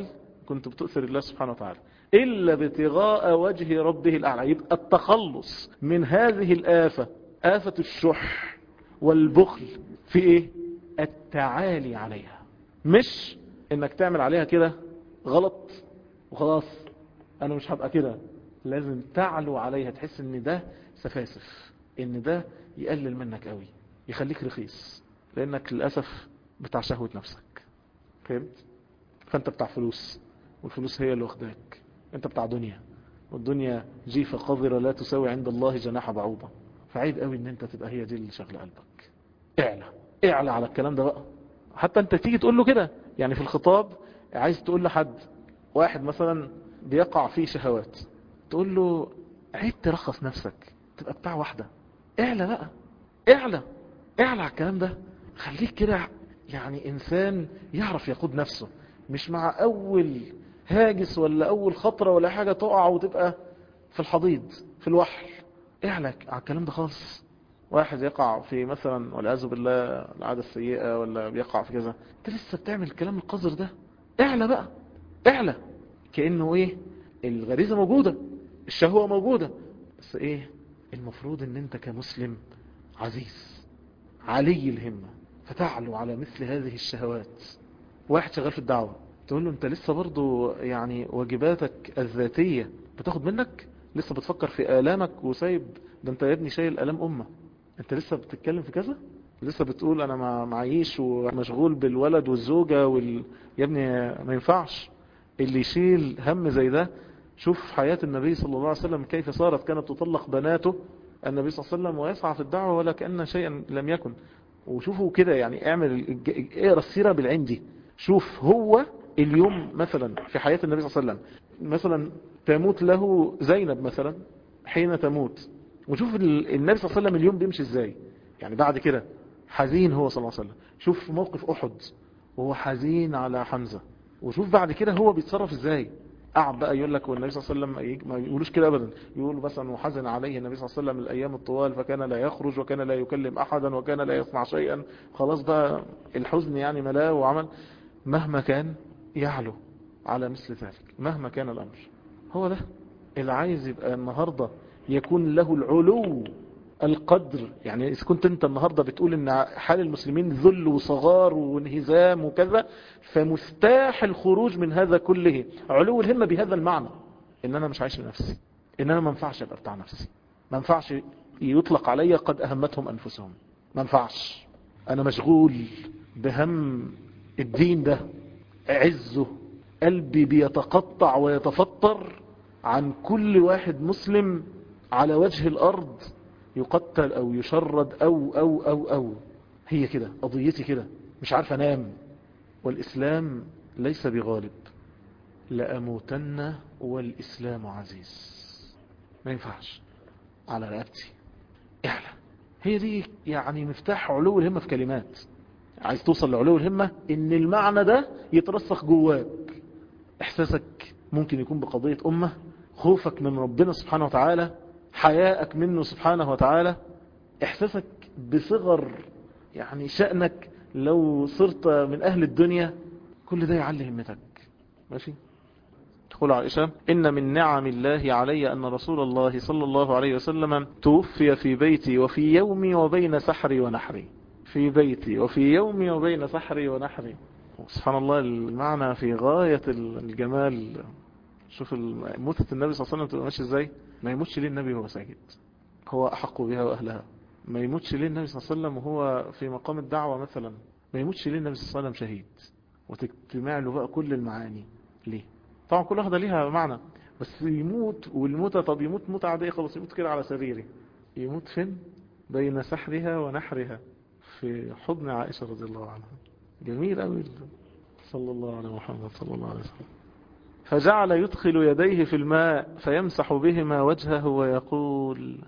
كنت بتؤثر الله سبحانه وتعالى إلا ابتغاء وجه ربه الأعلى. يبقى التخلص من هذه الآفة، آفة الشح والبخل، في إيه؟ التعالي عليها، مش إنك تعمل عليها كده غلط وخلاص أنا مش هبقى كده. لازم تعلو عليها، تحس إن ده سفاسف، إن ده يقلل منك قوي، يخليك رخيص، لأنك للأسف بتاع شهوة نفسك. فهمت؟ فأنت بتاع فلوس، والفلوس هي اللي واخداك. أنت بتاع دنيا، والدنيا جيفة قذرة لا تساوي عند الله جناح بعوضة. فعيب قوي إن أنت تبقى هي دي اللي شغل قلبك. اعلى اعلى على الكلام ده بقى. حتى أنت تيجي تقول له كده، يعني في الخطاب عايز تقول لحد، واحد مثلا بيقع فيه شهوات، تقول له عيب ترخص نفسك، تبقى بتاع واحدة. اعلى بقى، اعلى اعلى على الكلام ده. خليك كده يعني إنسان يعرف يقود نفسه، مش مع أول هاجس ولا أول خطرة ولا حاجة تقع وتبقى في الحضيض في الوحل. اعلى على الكلام ده خالص. واحد يقع في مثلا والعياذ بالله العادة السيئة، ولا بيقع في كذا، انت لسه بتعمل الكلام القذر ده. اعلى بقى، اعلى. كأنه ايه؟ الغريزة موجودة، الشهوة موجودة، بس ايه؟ المفروض ان انت كمسلم عزيز علي الهمة، فتعلو على مثل هذه الشهوات. واحد شغال في الدعوة، تقول له انت لسه برضو يعني واجباتك الذاتية بتاخد منك، لسه بتفكر في آلامك وسايب ده. انت يا ابني شايل آلام أمة، انت لسه بتتكلم في كذا، لسه بتقول انا ما معيش ومشغول بالولد والزوجة وال... يا ابني ما ينفعش اللي يشيل هم زي ده. شوف حياة النبي صلى الله عليه وسلم كيف صارت، كانت تطلق بناته النبي صلى الله عليه وسلم ويسعى في الدعوة ولا كأن شيئا لم يكن. وشوفوا كده يعني، اعمل اقرا السيرة بالعين دي. شوف هو اليوم مثلا في حياة النبي صلى الله عليه وسلم، مثلا تموت له زينب مثلا حين تموت، وشوف النبي صلى الله عليه وسلم اليوم بيمشي ازاي. يعني بعد كده حزين هو صلى الله عليه وسلم، شوف موقف أحد وهو حزين على حمزة، وشوف بعد كده هو بيتصرف ازاي. قعد بقى يقول لك والنبي صلى الله عليه وسلم ما يقولوش كده ابدا، يقولوا مثلا وحزن عليه النبي صلى الله عليه وسلم الايام الطوال فكان لا يخرج وكان لا يكلم احدا وكان لا يصنع شيئا. خلاص بقى الحزن يعني ملاه وعمل. مهما كان يعلو على مثل ذلك، مهما كان الامر. هو ده اللي عايز يبقى النهاردة يكون له العلو القدر. يعني إذا كنت أنت النهاردة بتقول إن حال المسلمين ذل وصغار وانهزام وكذا، فمفتاح الخروج من هذا كله علو الهمة بهذا المعنى، إن أنا مش عايش لنفسي، إن أنا ما ينفعش أبقى بتاع نفسي، ما ينفعش يطلق علي قد أهمتهم أنفسهم، ما ينفعش. أنا مشغول بهم الدين ده، عزه، قلبي بيتقطع ويتفطر عن كل واحد مسلم على وجه الأرض يقتل أو يشرد أو أو أو أو هي كده قضيتي كده، مش عارف أنام. والإسلام ليس بغالب، لأموتن والإسلام عزيز. ما ينفعش على رقبتي. اعلى. هي دي يعني مفتاح علو الهمة في كلمات. عايز توصل لعلو الهمة، ان المعنى ده يترسخ جواك. احساسك ممكن يكون بقضية أمة، خوفك من ربنا سبحانه وتعالى، حياءك منه سبحانه وتعالى، احساسك بصغر يعني شأنك لو صرت من أهل الدنيا، كل ده يعلي همتك. ماشي. تقول عائشة إن من نعم الله علي أن رسول الله صلى الله عليه وسلم توفي في بيتي وفي يومي وبين سحري ونحري. في بيتي وفي يومي وبين سحري ونحري. سبحان الله، المعنى في غاية الجمال. شوف موتة النبي صلى الله عليه وسلم تبقى ماشي ازاي. ما يموتش ليه النبي وهو ساجد، هو أحق بها وأهلها. ما يموتش ليه النبي صلى الله عليه وسلم وهو في مقام الدعوة مثلا. ما يموتش ليه النبي صلى الله عليه وسلم شهيد، وتجتمع له بقى كل المعاني. ليه؟ طبعا كل واحدة ليها معنى، بس يموت. والموتة طب يموت موتة عادية خلاص، يموت كده على سريره. يموت فين؟ بين سحرها ونحرها، في حضن عائشة رضي الله عنها. جميل قوي. صلى الله على محمد صلى الله عليه وسلم. فجعل يدخل يديه في الماء فيمسح بهما وجهه ويقول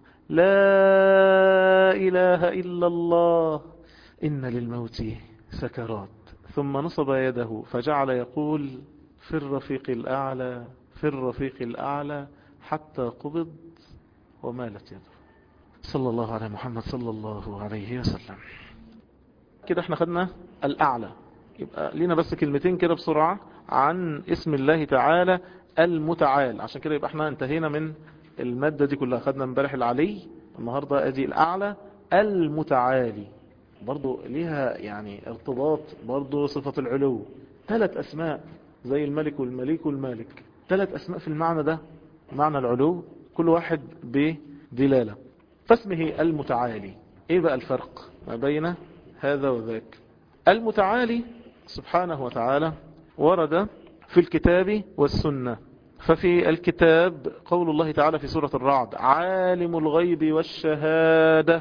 لا إله إلا الله إن للموت سكرات. ثم نصب يده فجعل يقول في الرفيق الأعلى في الرفيق الأعلى حتى قبض ومالت يده. صلى الله على محمد صلى الله عليه وسلم. كده احنا خدنا الأعلى. يبقى لينا بس كلمتين كده بسرعة عن اسم الله تعالى المتعال. عشان كده يبقى احنا انتهينا من المادة دي كلها. خدنا امبارح العلي، النهاردة ادي الاعلى المتعالي. برضو ليها يعني ارتباط، برضو صفة العلو ثلاث اسماء زي الملك والمليك والمالك، ثلاث اسماء في المعنى ده، معنى العلو، كل واحد بدلالة. فاسمه المتعالي. ايه بقى الفرق ما بين هذا وذاك؟ المتعالي سبحانه وتعالى ورد في الكتاب والسنة. ففي الكتاب قول الله تعالى في سورة الرعد: عالم الغيب والشهادة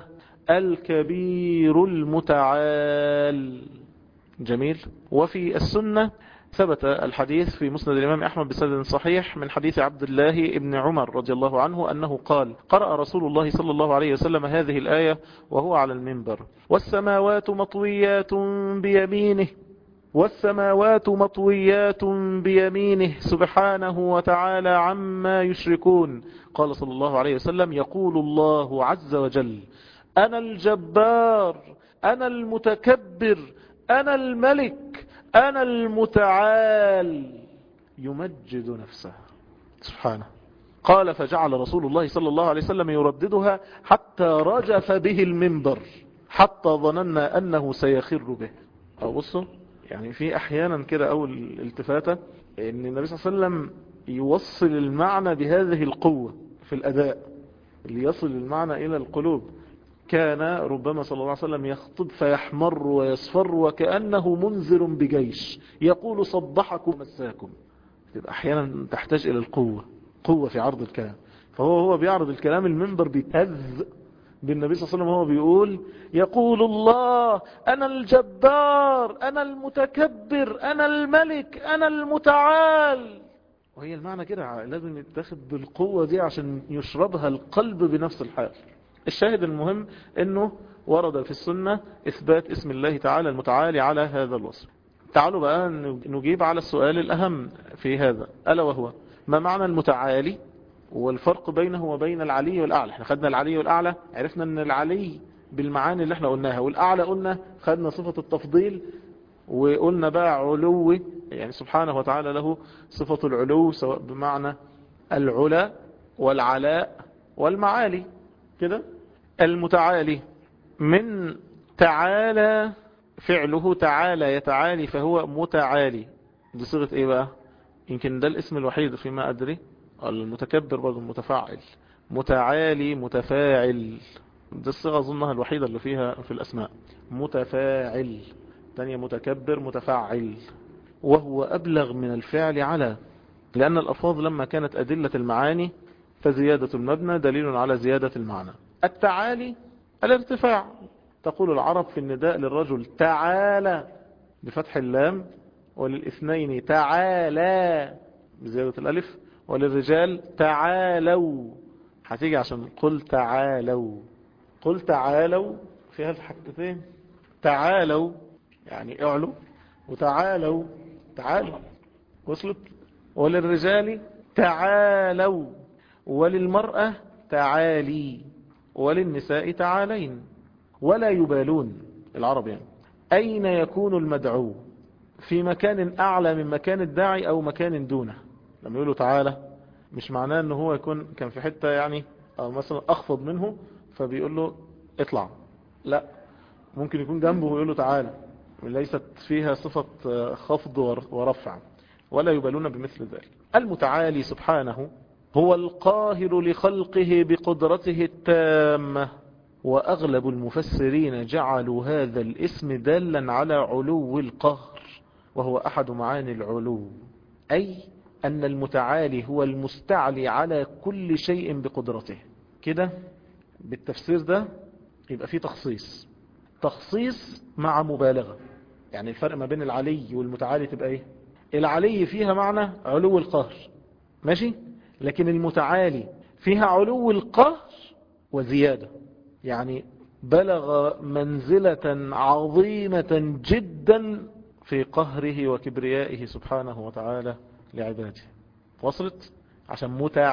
الكبير المتعال. جميل. وفي السنة ثبت الحديث في مسند الإمام أحمد بسند صحيح من حديث عبد الله بن عمر رضي الله عنه أنه قال: قرأ رسول الله صلى الله عليه وسلم هذه الآية وهو على المنبر: والسماوات مطويات بيمينه والسماوات مطويات بيمينه سبحانه وتعالى عما يشركون. قال صلى الله عليه وسلم: يقول الله عز وجل: أنا الجبار، أنا المتكبر، أنا الملك، أنا المتعال، يمجد نفسه سبحانه. قال: فجعل رسول الله صلى الله عليه وسلم يرددها حتى رجف به المنبر، حتى ظننا أنه سيخر به. أو بصوا، يعني في أحيانا كده أول التفاتة أن النبي صلى الله عليه وسلم يوصل المعنى بهذه القوة في الأداء اللي يصل المعنى إلى القلوب. كان ربما صلى الله عليه وسلم يخطب فيحمر ويصفر وكأنه منذر بجيش يقول: صبحكم مساكم. تبقى أحيانا تحتاج إلى القوة، قوة في عرض الكلام. فهو هو بيعرض الكلام المنبر بيتهز بالنبي صلى الله عليه وسلم وهو بيقول: يقول الله: أنا الجبار، أنا المتكبر، أنا الملك، أنا المتعال. وهي المعنى كده لازم يتاخد بالقوة دي عشان يشربها القلب بنفس الحال. الشاهد المهم انه ورد في السنة اثبات اسم الله تعالى المتعالي على هذا الوصف. تعالوا بقى نجيب على السؤال الاهم في هذا، الا وهو: ما معنى المتعالي والفرق بينه وبين العلي والاعلى؟ احنا خدنا العلي والاعلى، عرفنا ان العلي بالمعاني اللي احنا قلناها، والاعلى قلنا خدنا صفة التفضيل، وقلنا بقى علو، يعني سبحانه وتعالى له صفة العلو سواء بمعنى العلا والعلاء والمعالي كده. المتعالي من تعالى، فعله تعالى يتعالي، فهو متعالي. دي صيغة ايه بقى؟ يمكن ده الاسم الوحيد فيما ادري. المتكبر برضه متفاعل، متعالي متفاعل، دي الصيغة اظنها الوحيدة اللي فيها في الاسماء. متفاعل، تانية متكبر متفاعل. وهو ابلغ من الفعل على، لان الالفاظ لما كانت ادلة المعاني فزيادة المبنى دليل على زيادة المعنى. التعالي الارتفاع. تقول العرب في النداء للرجل: تعالى بفتح اللام، وللاثنين تعالى بزيادة الالف، وللرجال تعالوا. هتيجي عشان قل تعالوا، قل تعالوا فيها الحكتين، تعالوا يعني اعلوا، وتعالوا تعالوا، وصلت. وللرجال تعالوا، وللمرأة تعالي، وللنساء تعالين. ولا يبالون العرب يعني أين يكون المدعو، في مكان أعلى من مكان الداعي أو مكان دونه. لما يقولوا تعالى مش معناه أنه هو يكون كان في حتة يعني أو مثلا أخفض منه فبيقول له اطلع، لا، ممكن يكون جنبه ويقول له تعالى، ليست فيها صفة خفض ورفع. ولا يبالون بمثل ذلك. المتعالي سبحانه هو القاهر لخلقه بقدرته التامة. وأغلب المفسرين جعلوا هذا الاسم دالا على علو القهر، وهو أحد معاني العلو، أي أن المتعالي هو المستعلي على كل شيء بقدرته. كده بالتفسير ده يبقى فيه تخصيص، تخصيص مع مبالغة. يعني الفرق ما بين العلي والمتعالي تبقى ايه؟ العلي فيها معنى علو القهر، ماشي، لكن المتعالي فيها علو القهر وزيادة، يعني بلغ منزلة عظيمة جدا في قهره وكبريائه سبحانه وتعالى لعباده. وصلت؟ عشان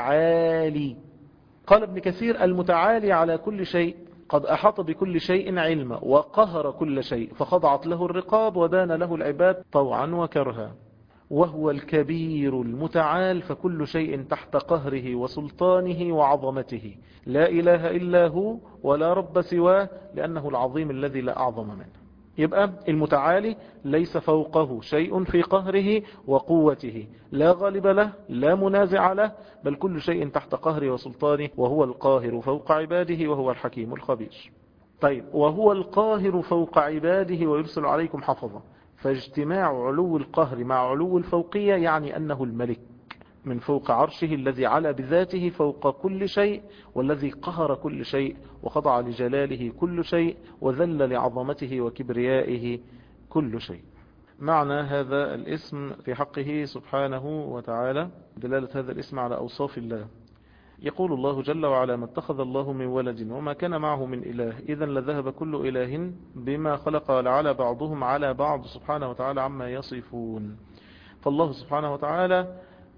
متعالي. قال ابن كثير: المتعالي على كل شيء قد أحاط بكل شيء علما وقهر كل شيء، فخضعت له الرقاب ودان له العباد طوعا وكرها. وهو الكبير المتعال، فكل شيء تحت قهره وسلطانه وعظمته، لا إله إلا هو ولا رب سواه، لأنه العظيم الذي لا أعظم منه. يبقى المتعالي ليس فوقه شيء في قهره وقوته، لا غالب له لا منازع له، بل كل شيء تحت قهره وسلطانه، وهو القاهر فوق عباده، وهو الحكيم الخبير. طيب، وهو القاهر فوق عباده ويرسل عليكم حفظا، فاجتماع علو القهر مع علو الفوقية يعني أنه الملك من فوق عرشه الذي علا بذاته فوق كل شيء، والذي قهر كل شيء وخضع لجلاله كل شيء، وذل لعظمته وكبريائه كل شيء. معنى هذا الاسم في حقه سبحانه وتعالى، دلالة هذا الاسم على أوصاف الله. يقول الله جل وعلا: ما اتخذ الله من ولد وما كان معه من إله إذا لذهب كل إله بما خلق ولعلى بعضهم على بعض سبحانه وتعالى عما يصفون. فالله سبحانه وتعالى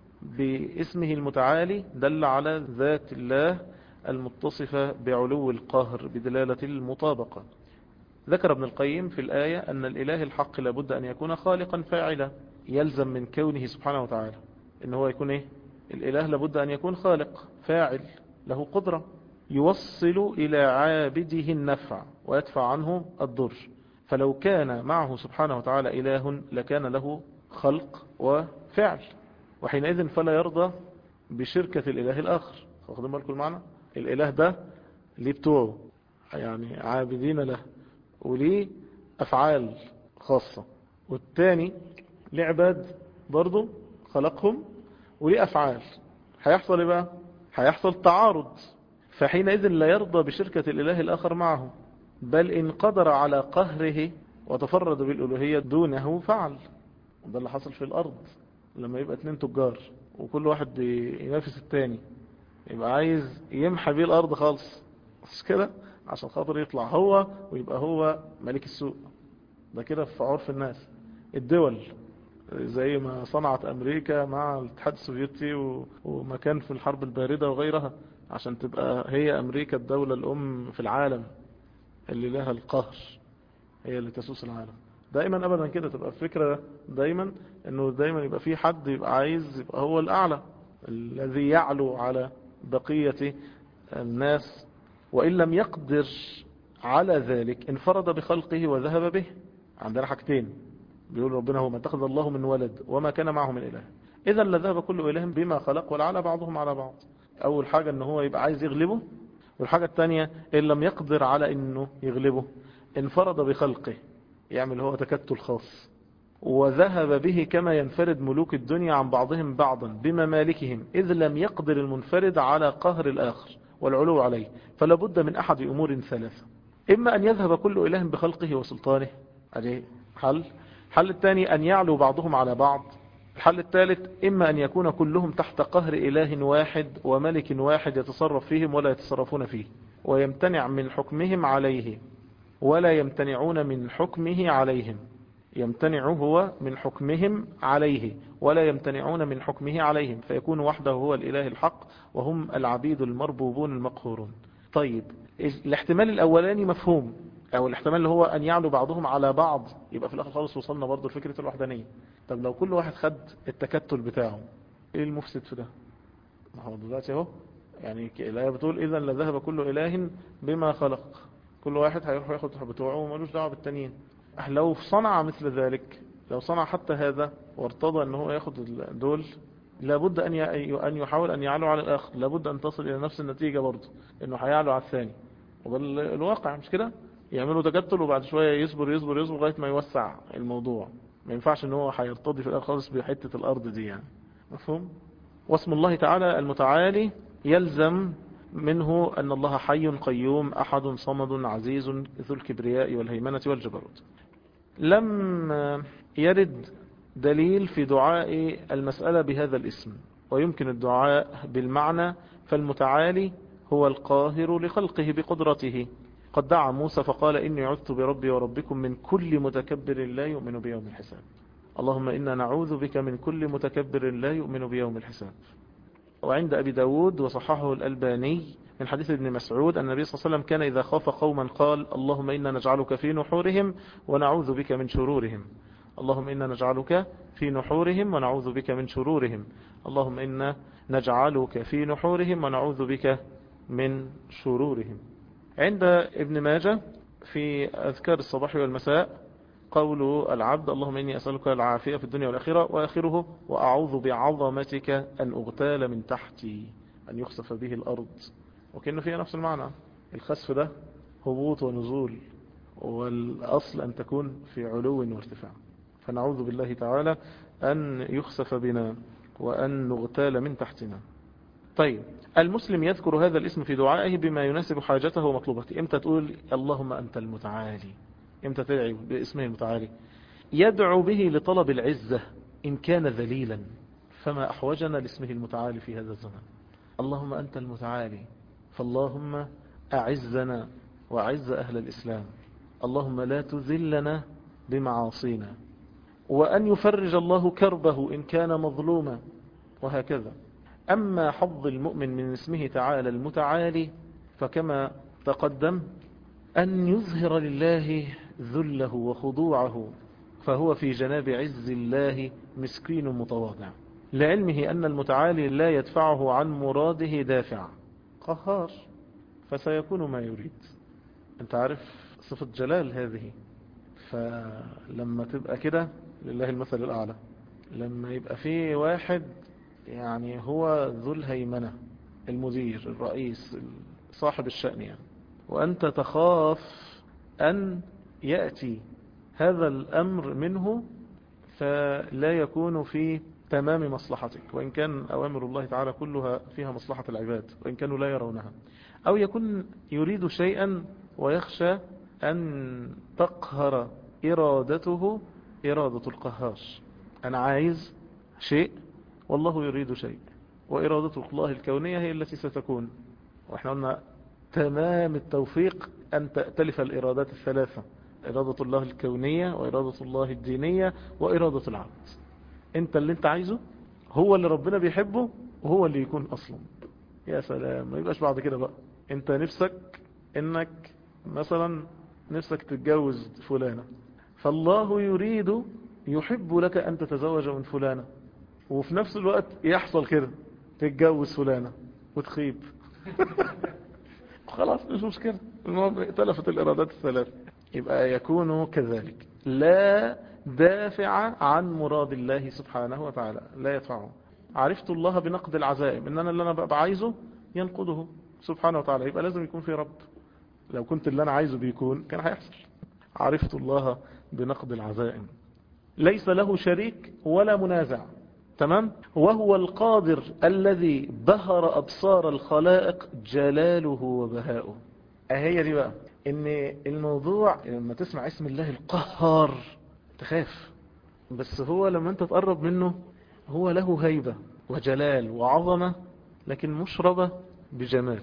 باسمه المتعالي دل على ذات الله المتصفة بعلو القهر بدلالة المطابقة. ذكر ابن القيم في الآية أن الإله الحق لابد أن يكون خالقا فاعلا، يلزم من كونه سبحانه وتعالى إن هو يكون إيه؟ الإله لابد أن يكون خالق فاعل له قدرة يوصل إلى عابده النفع ويدفع عنه الضر. فلو كان معه سبحانه وتعالى إله لكان له خلق وفعل، وحينئذ فلا يرضى بشركة الإله الآخر. واخدين بالكم المعنى؟ الإله ده ليه بتوعه يعني عابدين له، وليه أفعال خاصة، والتاني ليه عباد برضو خلقهم وليه أفعال. هيحصل إيه بقى؟ هيحصل تعارض، فحينئذ لا يرضى بشركة الإله الآخر معه، بل إن قدر على قهره وتفرد بالألوهية دونه فعل. وده اللي حصل في الأرض لما يبقى اتنين تجار وكل واحد ينافس التاني، يبقى عايز يمحى بيه الأرض خالص، مش كده؟ عشان خاطر يطلع هو ويبقى هو ملك السوق. ده كده في عرف الناس. الدول زي ما صنعت أمريكا مع الاتحاد السوفيتي وما كان في الحرب الباردة وغيرها، عشان تبقى هي أمريكا الدولة الأم في العالم اللي لها القهر، هي اللي تسوس العالم. دائما أبدا كده تبقى الفكرة دائما أنه دائما يبقى في حد يبقى عايز يبقى هو الأعلى الذي يعلو على بقية الناس، وإن لم يقدر على ذلك انفرد بخلقه وذهب به. عندنا حاجتين بيقول ربنا: هو ما اتخذ الله من ولد وما كان معه من إله إذا لذهب كل إله بما خلق ولعلى بعضهم على بعض. أول حاجة أنه هو يبقى عايز يغلبه، والحاجة الثانية إن لم يقدر على أنه يغلبه انفرد بخلقه، يعمل هو تكتل خاص، وذهب به كما ينفرد ملوك الدنيا عن بعضهم بعضا بممالكهم، إذ لم يقدر المنفرد على قهر الآخر والعلو عليه. فلا بد من أحد أمور ثلاثة: إما أن يذهب كل إله بخلقه وسلطانه، هذه حل. الحل الثاني أن يعلو بعضهم على بعض. الحل الثالث إما أن يكون كلهم تحت قهر إله واحد وملك واحد يتصرف فيهم ولا يتصرفون فيه، ويمتنع من حكمهم عليه ولا يمتنعون من حكمه عليهم. يمتنع هو من حكمهم عليه ولا يمتنعون من حكمه عليهم، فيكون وحده هو الإله الحق وهم العبيد المربوبون المقهورون. طيب، الاحتمال الأولاني مفهوم، أو الاحتمال اللي هو أن يعلو بعضهم على بعض، يبقى في الآخر خالص وصلنا برضو لفكرة الوحدانية. طب لو كل واحد خد التكتل بتاعه، إيه المفسد في ده؟ ما هو دلوقتي اهو يعني الآية بتقول: إذا لذهب كل إله بما خلق. كل واحد هيروح ياخد بتوعه ومالوش دعوه بالتانيين. لو صنع مثل ذلك، لو صنع حتى هذا وارتضى ان هو ياخد دول، لابد ان ان يحاول ان يعلو على الاخر، لابد ان تصل الى نفس النتيجة برضه، انه هيعلو على الثاني. وده الواقع، مش كده؟ يعملوا تكتل وبعد شوية يصبر يصبر يصبر لغاية ما يوسع الموضوع. ما ينفعش ان هو هيرتضي في الاخر خالص بحتة الارض دي يعني. مفهوم؟ واسم الله تعالى المتعالي يلزم منه أن الله حي قيوم أحد صمد عزيز ذو الكبرياء والهيمنة والجبروت. لم يرد دليل في دعاء المسألة بهذا الاسم، ويمكن الدعاء بالمعنى، فالمتعالي هو القاهر لخلقه بقدرته. قد دعا موسى فقال: إني عذت بربي وربكم من كل متكبر لا يؤمن بيوم الحساب. اللهم إنا نعوذ بك من كل متكبر لا يؤمن بيوم الحساب. وعند أبي داود وصححه الألباني من حديث ابن مسعود أن النبي صلى الله عليه وسلم كان إذا خاف قوما قال: اللهم إنا نجعلك في نحورهم ونعوذ بك من شرورهم. اللهم إنا نجعلك في نحورهم ونعوذ بك من شرورهم. اللهم إنا نجعلك في نحورهم ونعوذ بك من شرورهم. عند ابن ماجه في أذكار الصباح والمساء قول العبد اللهم إني أسألك العافية في الدنيا والآخرة، وآخره وأعوذ بعظمتك أن أغتال من تحتي، أن يخسف به الأرض. وكأنه فيها نفس المعنى، الخسف ده هبوط ونزول، والأصل أن تكون في علو وارتفاع. فنعوذ بالله تعالى أن يخسف بنا وأن نغتال من تحتنا. طيب، المسلم يذكر هذا الاسم في دعائه بما يناسب حاجته ومطلوبته. امتى تقول اللهم أنت المتعالي؟ امتى تدعي باسمه المتعالي؟ يدعو به لطلب العزة إن كان ذليلا، فما أحوجنا لاسمه المتعالي في هذا الزمان. اللهم أنت المتعالي، فاللهم أعزنا وأعز أهل الإسلام. اللهم لا تذلنا بمعاصينا، وأن يفرج الله كربه إن كان مظلوما، وهكذا. أما حظ المؤمن من اسمه تعالى المتعالي فكما تقدم أن يظهر لله ذله وخضوعه، فهو في جناب عز الله مسكين متواضع، لعلمه أن المتعالي لا يدفعه عن مراده دافع، قهار، فسيكون ما يريد. أنت عارف صفة جلال هذه، فلما تبقى كده لله المثل الأعلى. لما يبقى فيه واحد يعني هو ذو الهيمنة، المدير، الرئيس، صاحب الشأن يعني، وأنت تخاف أن يأتي هذا الأمر منه فلا يكون في تمام مصلحتك، وإن كان أوامر الله تعالى كلها فيها مصلحة العباد وإن كانوا لا يرونها، أو يكون يريد شيئا ويخشى أن تقهر إرادته إرادة القهار. أنا عايز شيء والله يريد شيء، وإرادة الله الكونية هي التي ستكون. وإحنا قلنا تمام التوفيق أن تأتلف الإرادات الثلاثة، إرادة الله الكونية وإرادة الله الدينية وإرادة العبد. أنت اللي أنت عايزه هو اللي ربنا بيحبه وهو اللي يكون أصلا. يا سلام، ما يبقاش بعد كده بقى أنت نفسك إنك مثلا نفسك تتجوز فلانة، فالله يريد يحب لك أن تتزوج من فلانة، وفي نفس الوقت يحصل كده تتجوز فلانة وتخيب. خلاص مش مشكلة، المهم اتلفت الإرادات الثلاث. يبقى يكون كذلك، لا دافع عن مراد الله سبحانه وتعالى، لا يدفعه. عرفت الله بنقد العزائم، إن أنا اللي أنا بقى عايزه ينقضه سبحانه وتعالى، يبقى لازم يكون في رب. لو كنت اللي أنا عايزه بيكون كان هيحصل. عرفت الله بنقد العزائم، ليس له شريك ولا منازع، تمام. وهو القادر الذي بهر أبصار الخلائق جلاله وبهاؤه. أهي دي بقى إن الموضوع لما تسمع اسم الله القهار تخاف، بس هو لما أنت تقرب منه هو له هيبة وجلال وعظمة، لكن مشربة بجمال،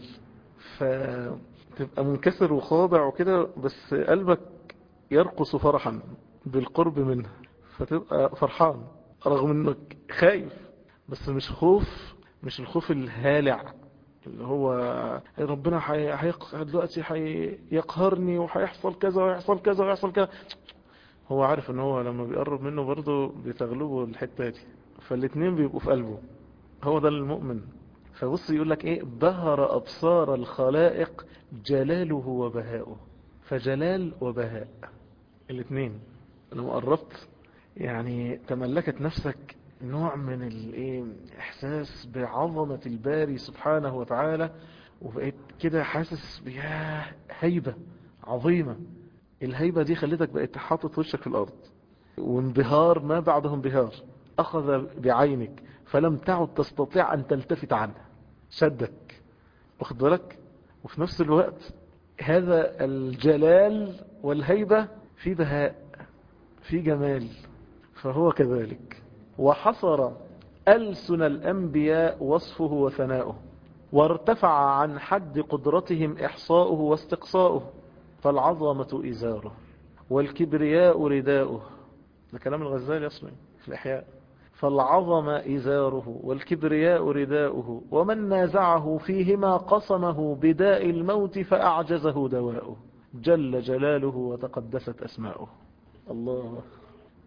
فتبقى منكسر وخاضع وكده، بس قلبك يرقص فرحا بالقرب منه، فتبقى فرحان رغم انك خايف، بس مش خوف، مش الخوف الهالع اللي هو ربنا هيق... دلوقتي هيقهرني وهيحصل كذا ويحصل كذا ويحصل كذا. هو عارف ان هو لما بيقرب منه برضه بتغلبه الحتة دي، فالاتنين بيبقوا في قلبه. هو ده المؤمن. فبص يقول لك ايه؟ بهر أبصار الخلائق جلاله وبهاؤه. فجلال وبهاء الاتنين لما قربت يعني تملكت نفسك نوع من الايه، احساس بعظمة الباري سبحانه وتعالى، وبقيت كده حاسس بياه هيبة عظيمة. الهيبة دي خلتك بقيت حاطط وشك في الارض، وانبهار ما بعده انبهار اخذ بعينك فلم تعد تستطيع ان تلتفت عنه، شدك، واخد بالك. وفي نفس الوقت هذا الجلال والهيبة في بهاء، في جمال، فهو كذلك. وحصر ألسن الأنبياء وصفه وثناؤه، وارتفع عن حد قدرتهم إحصاؤه واستقصاؤه. فالعظمة إزاره والكبرياء رداؤه، ده كلام الغزالي أصلا في الإحياء. فالعظمة إزاره والكبرياء رداؤه، ومن نازعه فيهما قصمه بداء الموت فأعجزه دواؤه. جل جلاله وتقدست أسماؤه. الله،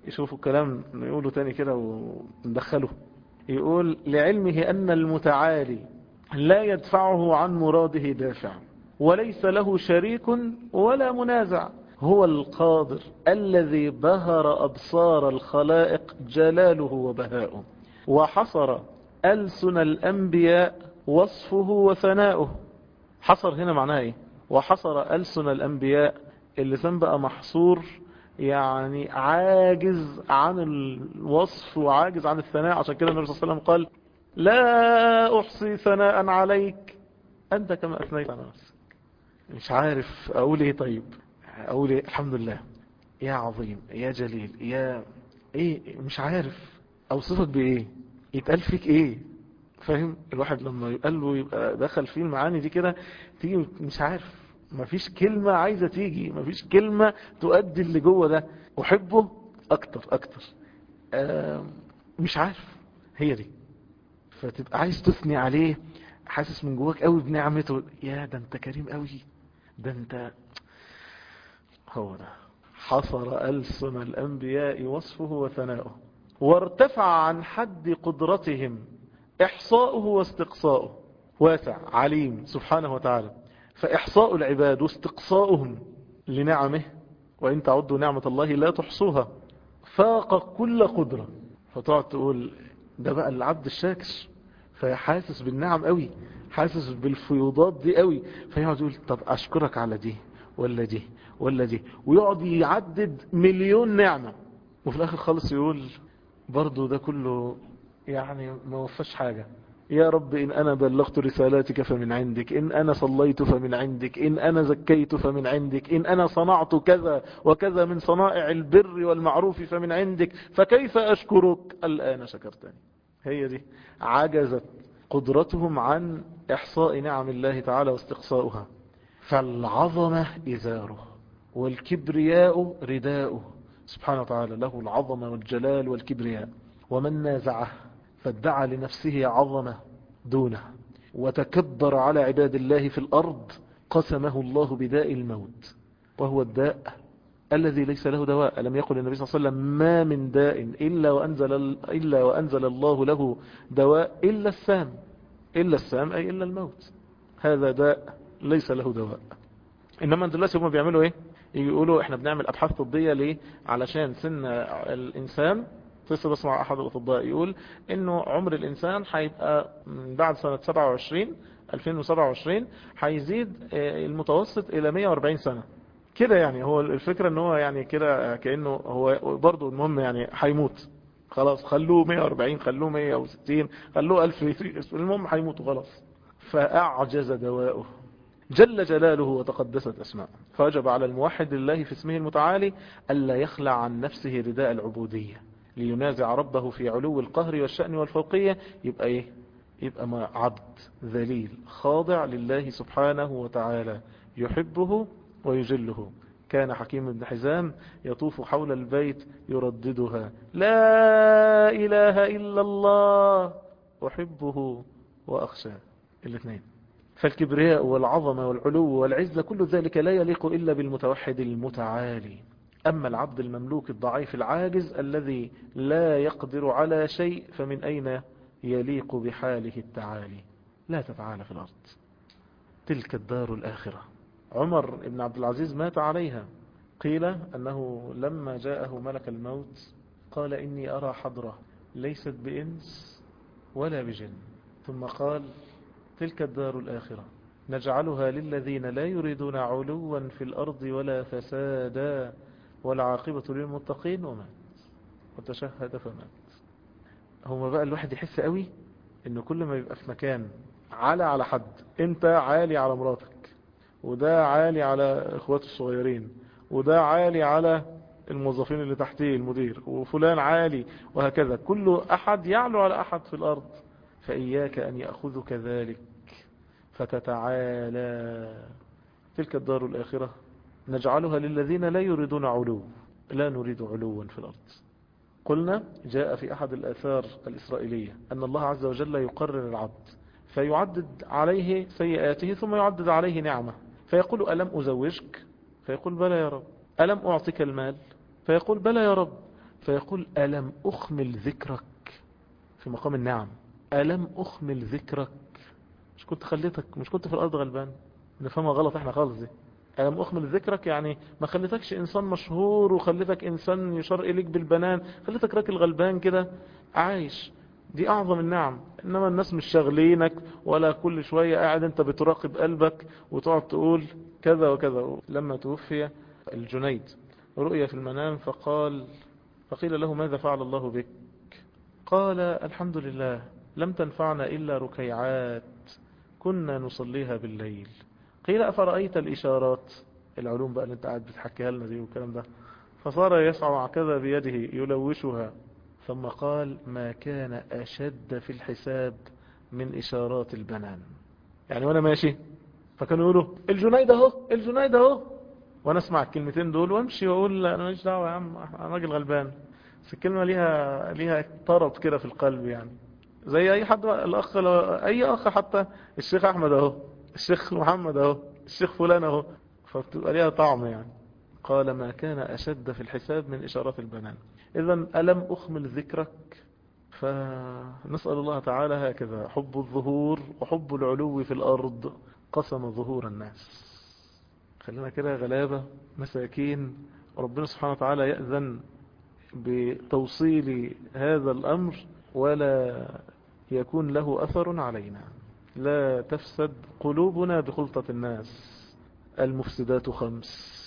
يشوفوا الكلام نقوله تاني كده وندخله. يقول لعلمه أن المتعالي لا يدفعه عن مراده دافع وليس له شريك ولا منازع، هو القادر الذي بهر أبصار الخلائق جلاله وبهاؤه، وحصر ألسن الأنبياء وصفه وثناؤه. حصر هنا معناه ايه؟ وحصر ألسن الأنبياء، اللسان بقى محصور، يعني عاجز عن الوصف وعاجز عن الثناء. عشان كده النبي صلى الله عليه وسلم قال لا أحصي ثناء عليك أنت كما أثنيت على نفسك. مش عارف أقول ايه. طيب أقول ايه؟ الحمد لله يا عظيم يا جليل يا ايه، مش عارف أوصفك بايه، يتقال فيك ايه. فاهم؟ الواحد لما يقال له يبقى دخل فيه المعاني دي كده، تيجي مش عارف، مفيش كلمة عايزة تيجي، مفيش كلمة تؤدي اللي جوه ده. أحبه أكتر أكتر، مش عارف، هي دي. فتبقى عايز تثني عليه، حاسس من جواك قوي بنعمته، يا ده انت كريم قوي، ده انت. هو ده حصر ألسن الأنبياء وصفه وثناؤه، وارتفع عن حد قدرتهم إحصاؤه واستقصاؤه. واسع عليم سبحانه وتعالى، فإحصاء العباد واستقصاؤهم لنعمه، وإن تعدوا نعمة الله لا تحصوها، فاق كل قدرة. فتقعد تقول ده بقى العبد الشاكر، فحاسس بالنعم قوي، حاسس بالفيوضات دي قوي، فيقعد يقول طب أشكرك على دي ولا دي ولا دي، ويقعد يعدد مليون نعمة، وفي الآخر خالص يقول برضو ده كله يعني ما وفاش حاجة. يا رب إن أنا بلغت رسالاتك فمن عندك، إن أنا صليت فمن عندك، إن أنا زكيت فمن عندك، إن أنا صنعت كذا وكذا من صنائع البر والمعروف فمن عندك، فكيف أشكرك الآن شكرتني. هي دي عجزت قدرتهم عن إحصاء نعم الله تعالى واستقصاؤها. فالعظمة إزاره والكبرياء رداؤه سبحانه وتعالى، له العظمة والجلال والكبرياء. ومن نازعه فادعى لنفسه عظمة دونه وتكبر على عباد الله في الأرض، قسمه الله بداء الموت، وهو الداء الذي ليس له دواء. ألم يقل النبي صلى الله عليه وسلم ما من داء إلا وأنزل, إلا وأنزل الله له دواء إلا السام، إلا السام أي إلا الموت. هذا داء ليس له دواء. إنما دلوقتي هم بيعملوا إيه؟ يقولوا إحنا بنعمل أبحاث طبية ليه؟ علشان سن الإنسان، لسه بسمع أحد الأطباء يقول إنه عمر الإنسان هيبقى بعد سنة سبعة وعشرين ألفين وسبعة وعشرين هيزيد المتوسط إلى مئة وأربعين سنة كده. يعني هو الفكرة إنه هو يعني كده كأنه هو برضو المهم يعني هيموت خلاص، خلوه مئة وأربعين، خلوه مئة وستين، خلوه ألف، المهم هيموت وخلاص. فأعجز دواؤه جل جلاله وتقدست أسماءه. فوجب على الموحد لله في اسمه المتعالي ألا يخلع عن نفسه رداء العبودية لينازع ربه في علو القهر والشأن والفوقية. يبقى ايه؟ يبقى ما عبد ذليل خاضع لله سبحانه وتعالى، يحبه ويجله. كان حكيم بن حزام يطوف حول البيت يرددها لا إله إلا الله أحبه وأخشاه. الاثنين. فالكبرياء والعظمة والعلو والعزة كل ذلك لا يليق إلا بالمتوحد المتعالي. أما العبد المملوك الضعيف العاجز الذي لا يقدر على شيء، فمن أين يليق بحاله التعالي؟ لا تتعالى في الأرض. تلك الدار الآخرة. عمر بن عبد العزيز مات عليها. قيل أنه لما جاءه ملك الموت قال إني أرى حضرة ليست بإنس ولا بجن، ثم قال تلك الدار الآخرة نجعلها للذين لا يريدون علوا في الأرض ولا فسادا والعاقبة للمتقين، ومات وتشهد فمات. هما بقى الواحد يحس قوي انه كل ما يبقى في مكان عالي على حد، انت عالي على مراتك، وده عالي على اخواته الصغيرين، وده عالي على الموظفين اللي تحتيه المدير، وفلان عالي، وهكذا كل احد يعلو على احد في الارض. فاياك ان يأخذك ذلك فتتعالى. تلك الدار الآخرة نجعلها للذين لا يريدون علو، لا نريد علوا في الأرض. قلنا جاء في أحد الآثار الإسرائيلية أن الله عز وجل يقرر العبد فيعدد عليه سيئاته ثم يعدد عليه نعمة، فيقول ألم أزوجك؟ فيقول بلى يا رب. ألم أعطيك المال؟ فيقول بلى يا رب. فيقول ألم أخمل ذكرك في مقام النعم، ألم أخمل ذكرك، مش كنت خليتك، مش كنت في الأرض غلبان؟ نفهمها غلط احنا خالص دي. ألم أخمل ذكرك يعني ما خليتكش إنسان مشهور وخليتك إنسان يشار إليك بالبنان، خليتك راجل غلبان كده عايش. دي أعظم النعم. إنما الناس مش شاغلينك، ولا كل شوية قاعد أنت بتراقب قلبك وتقعد تقول كذا وكذا. لما توفي الجنيد رؤيا في المنام فقال، فقيل له ماذا فعل الله بك؟ قال الحمد لله لم تنفعنا إلا ركيعات كنا نصليها بالليل. قيل أفرأيت الإشارات، العلوم بقى اللي انت قاعد بتحكيها لنا دي والكلام ده. فصار يسعى كذا بيده يلوشها، ثم قال ما كان أشد في الحساب من إشارات البنان. يعني وانا ماشي فكانوا يقولوا الجنيد اهو الجنيد اهو، وانا اسمع الكلمتين دول وامشي واقول انا ماليش دعوه يا عم انا راجل غلبان. بس الكلمه ليها ليها طرب كده في القلب، يعني زي اي حد، الاخ اي اخ، حتى الشيخ احمد اهو، الشيخ محمد اهو، الشيخ فلان اهو، فبتبقى ليها طعم يعني. قال ما كان اشد في الحساب من اشارات البنان. اذا الم اخمل ذكرك. فنسأل الله تعالى هكذا حب الظهور وحب العلو في الارض قسم ظهور الناس. خلينا كده غلابة مساكين، ربنا سبحانه وتعالى يأذن بتوصيل هذا الأمر ولا يكون له أثر علينا. لا تفسد قلوبنا بخلطة الناس. المفسدات خمس،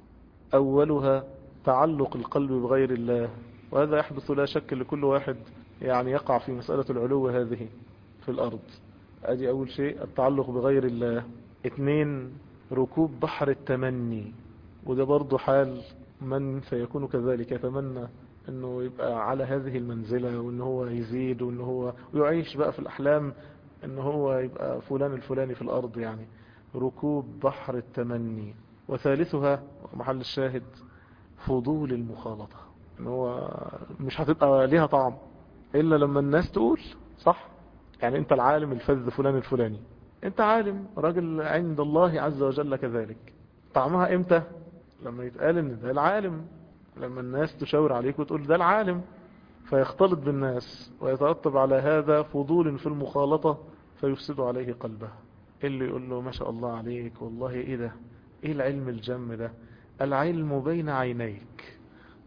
أولها تعلق القلب بغير الله، وهذا يحدث لا شك لكل واحد يعني يقع في مسألة العلو هذه في الأرض. أدي أول شيء التعلق بغير الله. اثنين ركوب بحر التمني، وده برضو حال من سيكون كذلك، يتمنى انه يبقى على هذه المنزلة وانه هو يزيد وانه هو يعيش بقى في الأحلام انه هو يبقى فلان الفلاني في الأرض يعني. ركوب بحر التمني. وثالثها محل الشاهد فضول المخالطة، ان هو مش هتبقى ليها طعم إلا لما الناس تقول صح. يعني انت العالم الفذ فلان الفلاني، انت عالم راجل عند الله عز وجل كذلك. طعمها امتى؟ لما يتقال ان ده العالم، لما الناس تشاور عليك وتقول ده العالم، فيختلط بالناس ويترتب على هذا فضول في المخالطة فيفسد عليه قلبه. اللي يقول له ما شاء الله عليك والله ايه ده، ايه العلم الجم ده، العلم بين عينيك.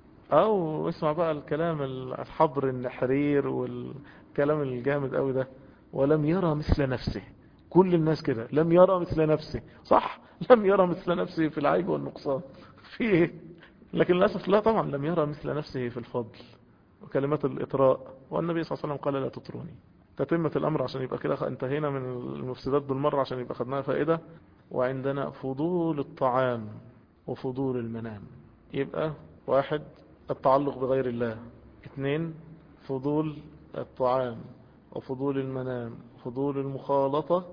او اسمع بقى الكلام الحبر النحرير والكلام الجامد قوي ده، ولم يرى مثل نفسه. كل الناس كده لم يرى مثل نفسه، صح، لم يرى مثل نفسه في العيب والنقصان في ايه، لكن للأسف لا طبعا لم يرى مثل نفسه في الفضل وكلمات الإطراء. والنبي صلى الله عليه وسلم قال لا تطروني. تتمة الأمر عشان يبقى كده انتهينا من المفسدات بالمرة، عشان يبقى خدناها فائدة. وعندنا فضول الطعام وفضول المنام. يبقى واحد التعلق بغير الله، اثنين فضول الطعام وفضول المنام، فضول المخالطة،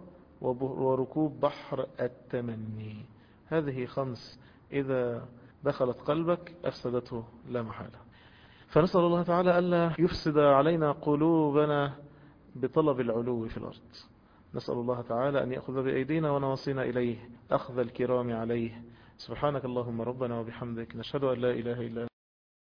وركوب بحر التمني. هذه خمس إذا دخلت قلبك أفسدته لا محالة. فنسأل الله تعالى ألا يفسد علينا قلوبنا بطلب العلو في الأرض. نسأل الله تعالى أن يأخذ بأيدينا ونواصينا إليه أخذ الكرام عليه. سبحانك اللهم ربنا وبحمدك، نشهد أن لا إله إلا أنت